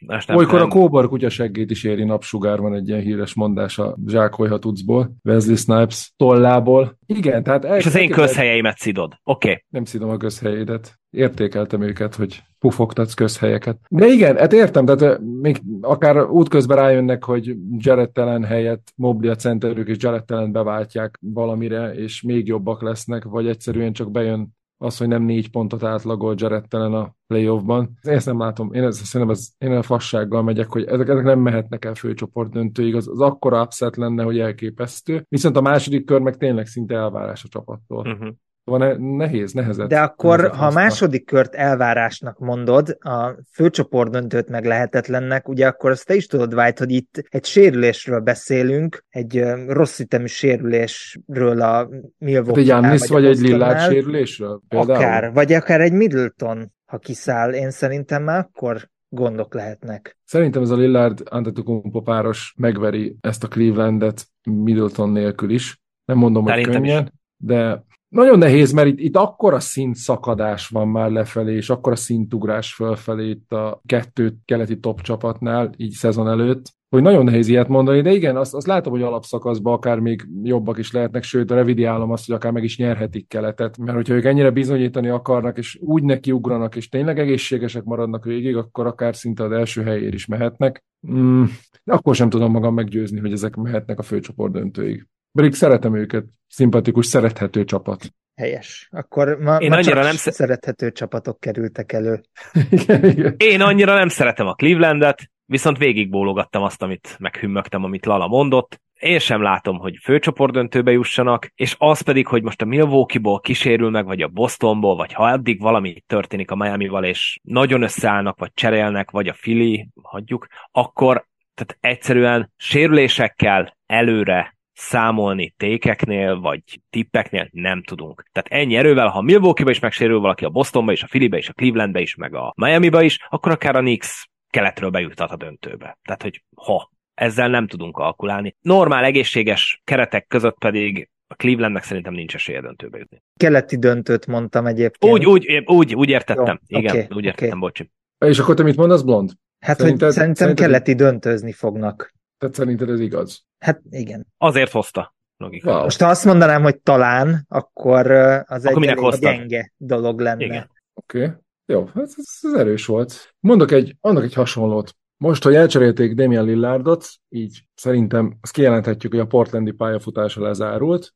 Olykor a kóbor kutya seggét is éri napsugár, van egy ilyen híres mondás a Zsákolj, ha tudszból, Wesley Snipes tollából. Igen, tehát... És az én közhelyeimet szidod. Oké. Nem szidom a közhelyeidet. Értékeltem őket, hogy pufogtatsz közhelyeket. De igen, hát értem, tehát még akár útközben rájönnek, hogy Jarrett Allen helyett Mobley a centerük, és Jarrett Allen beváltják valamire, és még jobbak lesznek, vagy egyszerűen csak bejön az, hogy nem 4 pontot átlagol Jarrett Allen a playoffban. Én ezt nem látom. Én a fassággal megyek, hogy ezek nem mehetnek el főcsoport döntőig. Az akkora upset lenne, hogy elképesztő. Viszont a második kör meg tényleg szinte elvárás a csapattól. Uh-huh. Van nehezett. De akkor, ha a második kört elvárásnak mondod, a főcsoportdöntőt meg lehetetlennek, ugye akkor azt te is tudod, White, hogy itt egy sérülésről beszélünk, egy rossz ütemű sérülésről a Milwaukee-nál. Egy Giannis vagy egy Lillard sérülésről? Például? Vagy akár egy Middleton, ha kiszáll. Én szerintem már akkor gondok lehetnek. Szerintem ez a Lillard-Antetokounmpo páros megveri ezt a Clevelandet Middleton nélkül is. Nem mondom, hogy könnyen, de nagyon nehéz, mert itt akkora szintszakadás van már lefelé, és akkora szintugrás fölfelé itt a 2 keleti top csapatnál, így szezon előtt, hogy nagyon nehéz ilyet mondani, de igen, azt látom, hogy alapszakaszban akár még jobbak is lehetnek, sőt, revidiálom azt, hogy akár meg is nyerhetik keletet, mert hogyha ők ennyire bizonyítani akarnak, és úgy nekiugranak, és tényleg egészségesek maradnak végig, akkor akár szinte az első helyér is mehetnek. Akkor sem tudom magam meggyőzni, hogy ezek mehetnek a főcsoport döntőig. Pedig szeretem őket, szimpatikus, szerethető csapat. Helyes. Akkor ma csak nem szerethető csapatok kerültek elő. igen. Én annyira nem szeretem a Clevelandet, viszont végigbólogattam azt, amit meghümmögtem, amit Lala mondott. Én sem látom, hogy főcsoportdöntőbe jussanak, és az pedig, hogy most a Milwaukee-ból kísérül meg, vagy a Bostonból, vagy ha addig valami történik a Miamival, és nagyon összeállnak, vagy cserélnek, vagy a Philly, hagyjuk, akkor tehát egyszerűen sérülésekkel előre számolni tékeknél, vagy tippeknél nem tudunk. Tehát ennyi erővel, ha Milwaukee-ba is megsérül valaki, a Bostonba is, a Phillybe is, a Clevelandbe is, meg a Miamiba is, akkor akár a Knicks keletről bejuthat a döntőbe. Tehát, hogy ezzel nem tudunk kalkulálni. Normál, egészséges keretek között pedig a Clevelandnek szerintem nincs esélye döntőbe jutni. Keleti döntőt mondtam egyébként. Úgy értettem. Jó, igen, úgy értettem, bocsi. És akkor te mit mondasz, Blond? Hát, szerintem keleti döntőzni fognak. Tehát szerinted ez igaz? Hát igen. Azért hozta. Wow. Most ha azt mondanám, hogy talán, akkor az egy elég gyenge dolog lenne. Oké. Jó, ez erős volt. Mondok egy hasonlót. Most, hogy elcserélték Damian Lillardot, így szerintem azt kijelenthetjük, hogy a portlandi pályafutása lezárult,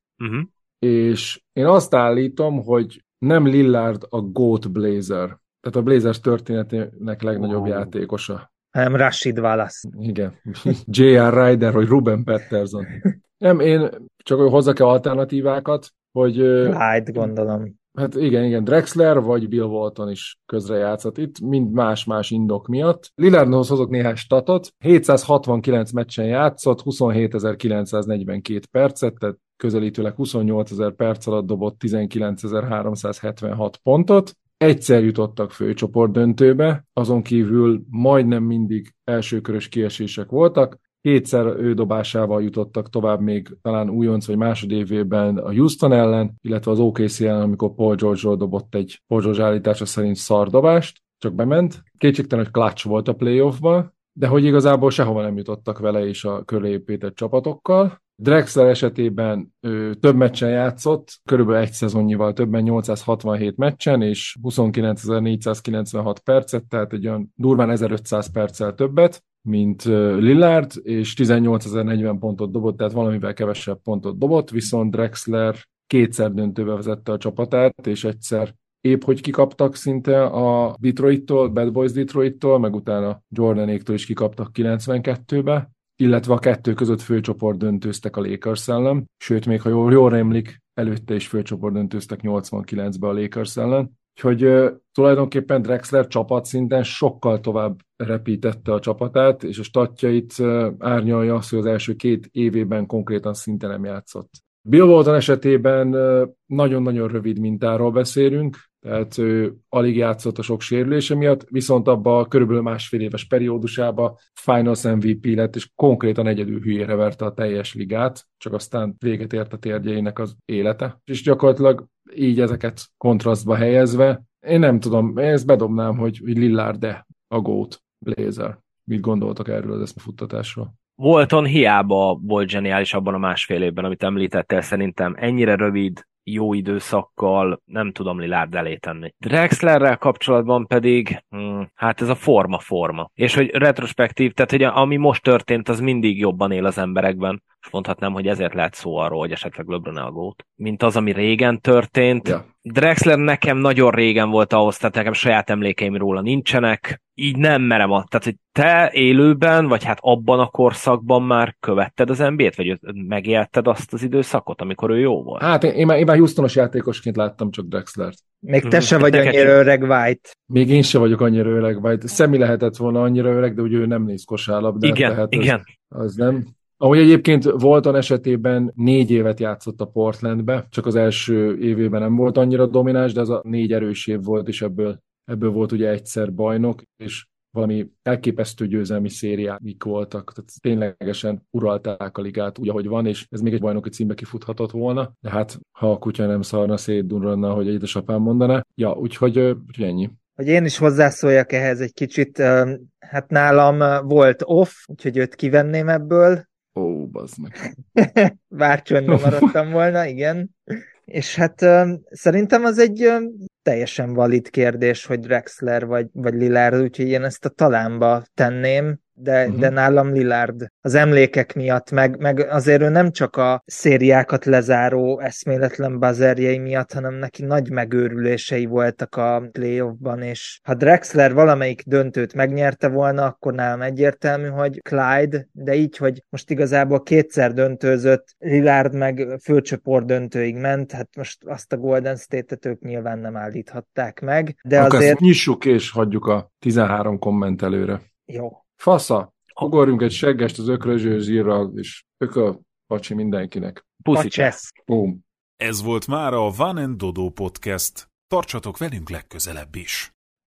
és én azt állítom, hogy nem Lillard a GOAT Blazer. Tehát a Blazers történetének legnagyobb játékosa. Nem Rashid Wallace. Igen. J.R. Ryder, vagy Ruben Patterson. Nem, én csak hozzak-e alternatívákat, hogy... Hyde, gondolom. Hát igen, Drexler vagy Bill Walton is közrejátszott itt, mind más-más indok miatt. Lillardhoz hozok néhány statot. 769 meccsen játszott, 27.942 percet, tehát közelítőleg 28.000 perc alatt dobott 19.376 pontot. Egyszer jutottak főcsoport döntőbe, azon kívül majdnem mindig elsőkörös kiesések voltak. 2-szer ő dobásával jutottak tovább még talán újonc vagy másodévében a Houston ellen, illetve az OKC ellen, amikor Paul George-ról dobott egy Paul George állítása szerint szardobást, csak bement. Kétségtelen, hogy clutch volt a playoffban, de hogy igazából sehova nem jutottak vele és a köré épített csapatokkal. Drexler esetében ő több meccsen játszott, körülbelül egy szezonnyival többen, 867 meccsen, és 29.496 percet, tehát egy olyan durván 1500 perccel többet, mint Lillard, és 18.040 pontot dobott, tehát valamivel kevesebb pontot dobott, viszont Drexler 2-szer döntőbe vezette a csapatát, és egyszer épp hogy kikaptak szinte a Detroittól, Bad Boys Detroittól, meg utána Jordanéktől is kikaptak 92-be, illetve a 2 között főcsoport döntőztek a Lakers ellen, sőt, még ha jól rémlik, előtte is főcsoport döntőztek 89-be a Lakers ellen. Úgyhogy tulajdonképpen Drexler csapatszinten sokkal tovább repítette a csapatát, és a statjait árnyalja azt, hogy az első 2 évében konkrétan szinte nem játszott. Bill Walton esetében nagyon-nagyon rövid mintáról beszélünk, tehát ő alig játszott a sok sérülése miatt, viszont abban körülbelül másfél éves periódusában Finals MVP lett, és konkrétan egyedül hülyére verte a teljes ligát, csak aztán véget ért a térgyeinek az élete. És gyakorlatilag így ezeket kontrasztba helyezve, én nem tudom, én ezt bedobnám, hogy Lillard a GOAT Blazer. mit gondoltak erről az eszmefuttatásról? Walton hiába volt zseniális abban a másfél évben, amit említettél, szerintem ennyire rövid, jó időszakkal nem tudom Lillard elé tenni. Drexlerrel kapcsolatban pedig, hát ez a forma. És hogy retrospektív, tehát hogy ami most történt, az mindig jobban él az emberekben. És mondhatnám, hogy ezért lehet szó arról, hogy esetleg LeBron a GOAT, mint az, ami régen történt. Ja. Drexler nekem nagyon régen volt ahhoz, tehát nekem saját emlékeim róla nincsenek, így nem merem tehát hogy te élőben, vagy hát abban a korszakban már követted az NBA-t, vagy megélted azt az időszakot, amikor ő jó volt? Hát én már Houstonos játékosként láttam csak Drexlert. Még te se vagy annyira öreg, White. Még én se vagyok annyira öreg, White. Szemi lehetett volna annyira öreg, de ugye ő nem néz kosárlabdát. Igen. Az nem. Ahogy egyébként Walton esetében 4 évet játszott a Portlandbe, csak az első évében nem volt annyira domináns, de az a 4 erős év volt, és ebből volt ugye egyszer bajnok, és valami elképesztő győzelmi szériák voltak, tehát ténylegesen uralták a ligát úgy, ahogy van, és ez még egy bajnoki címbe kifuthatott volna, de hát ha a kutya nem szarna, szétdurranna, ahogy édesapám mondaná. Ja, úgyhogy ennyi. Hogy én is hozzászóljak ehhez egy kicsit, hát nálam volt off, úgyhogy őt kivenném ebből. Ó, bazd meg. Bár csöndben maradtam volna, igen. És hát szerintem az egy teljesen valid kérdés, hogy Drexler vagy Lillard, úgyhogy én ezt a talánba tenném, de nálam Lillard az emlékek miatt, meg azért ő nem csak a szériákat lezáró eszméletlen buzzerjei miatt, hanem neki nagy megőrülései voltak a playoffban, és ha Drexler valamelyik döntőt megnyerte volna, akkor nálam egyértelmű, hogy Clyde, de így, hogy most igazából 2-szer döntőzött, Lillard meg főcsoport döntőig ment, hát most azt a Golden State-et ők nyilván nem állíthatták meg, de akkor azért... nyissuk és hagyjuk a 13 kommentelőre. Jó. Fasza, ugorjunk egy seggest az ökrözső zsírral, és pacsi mindenkinek. Puszicsesz. Boom. Ez volt már a Van and Dodo Podcast. Tartsatok velünk legközelebb is.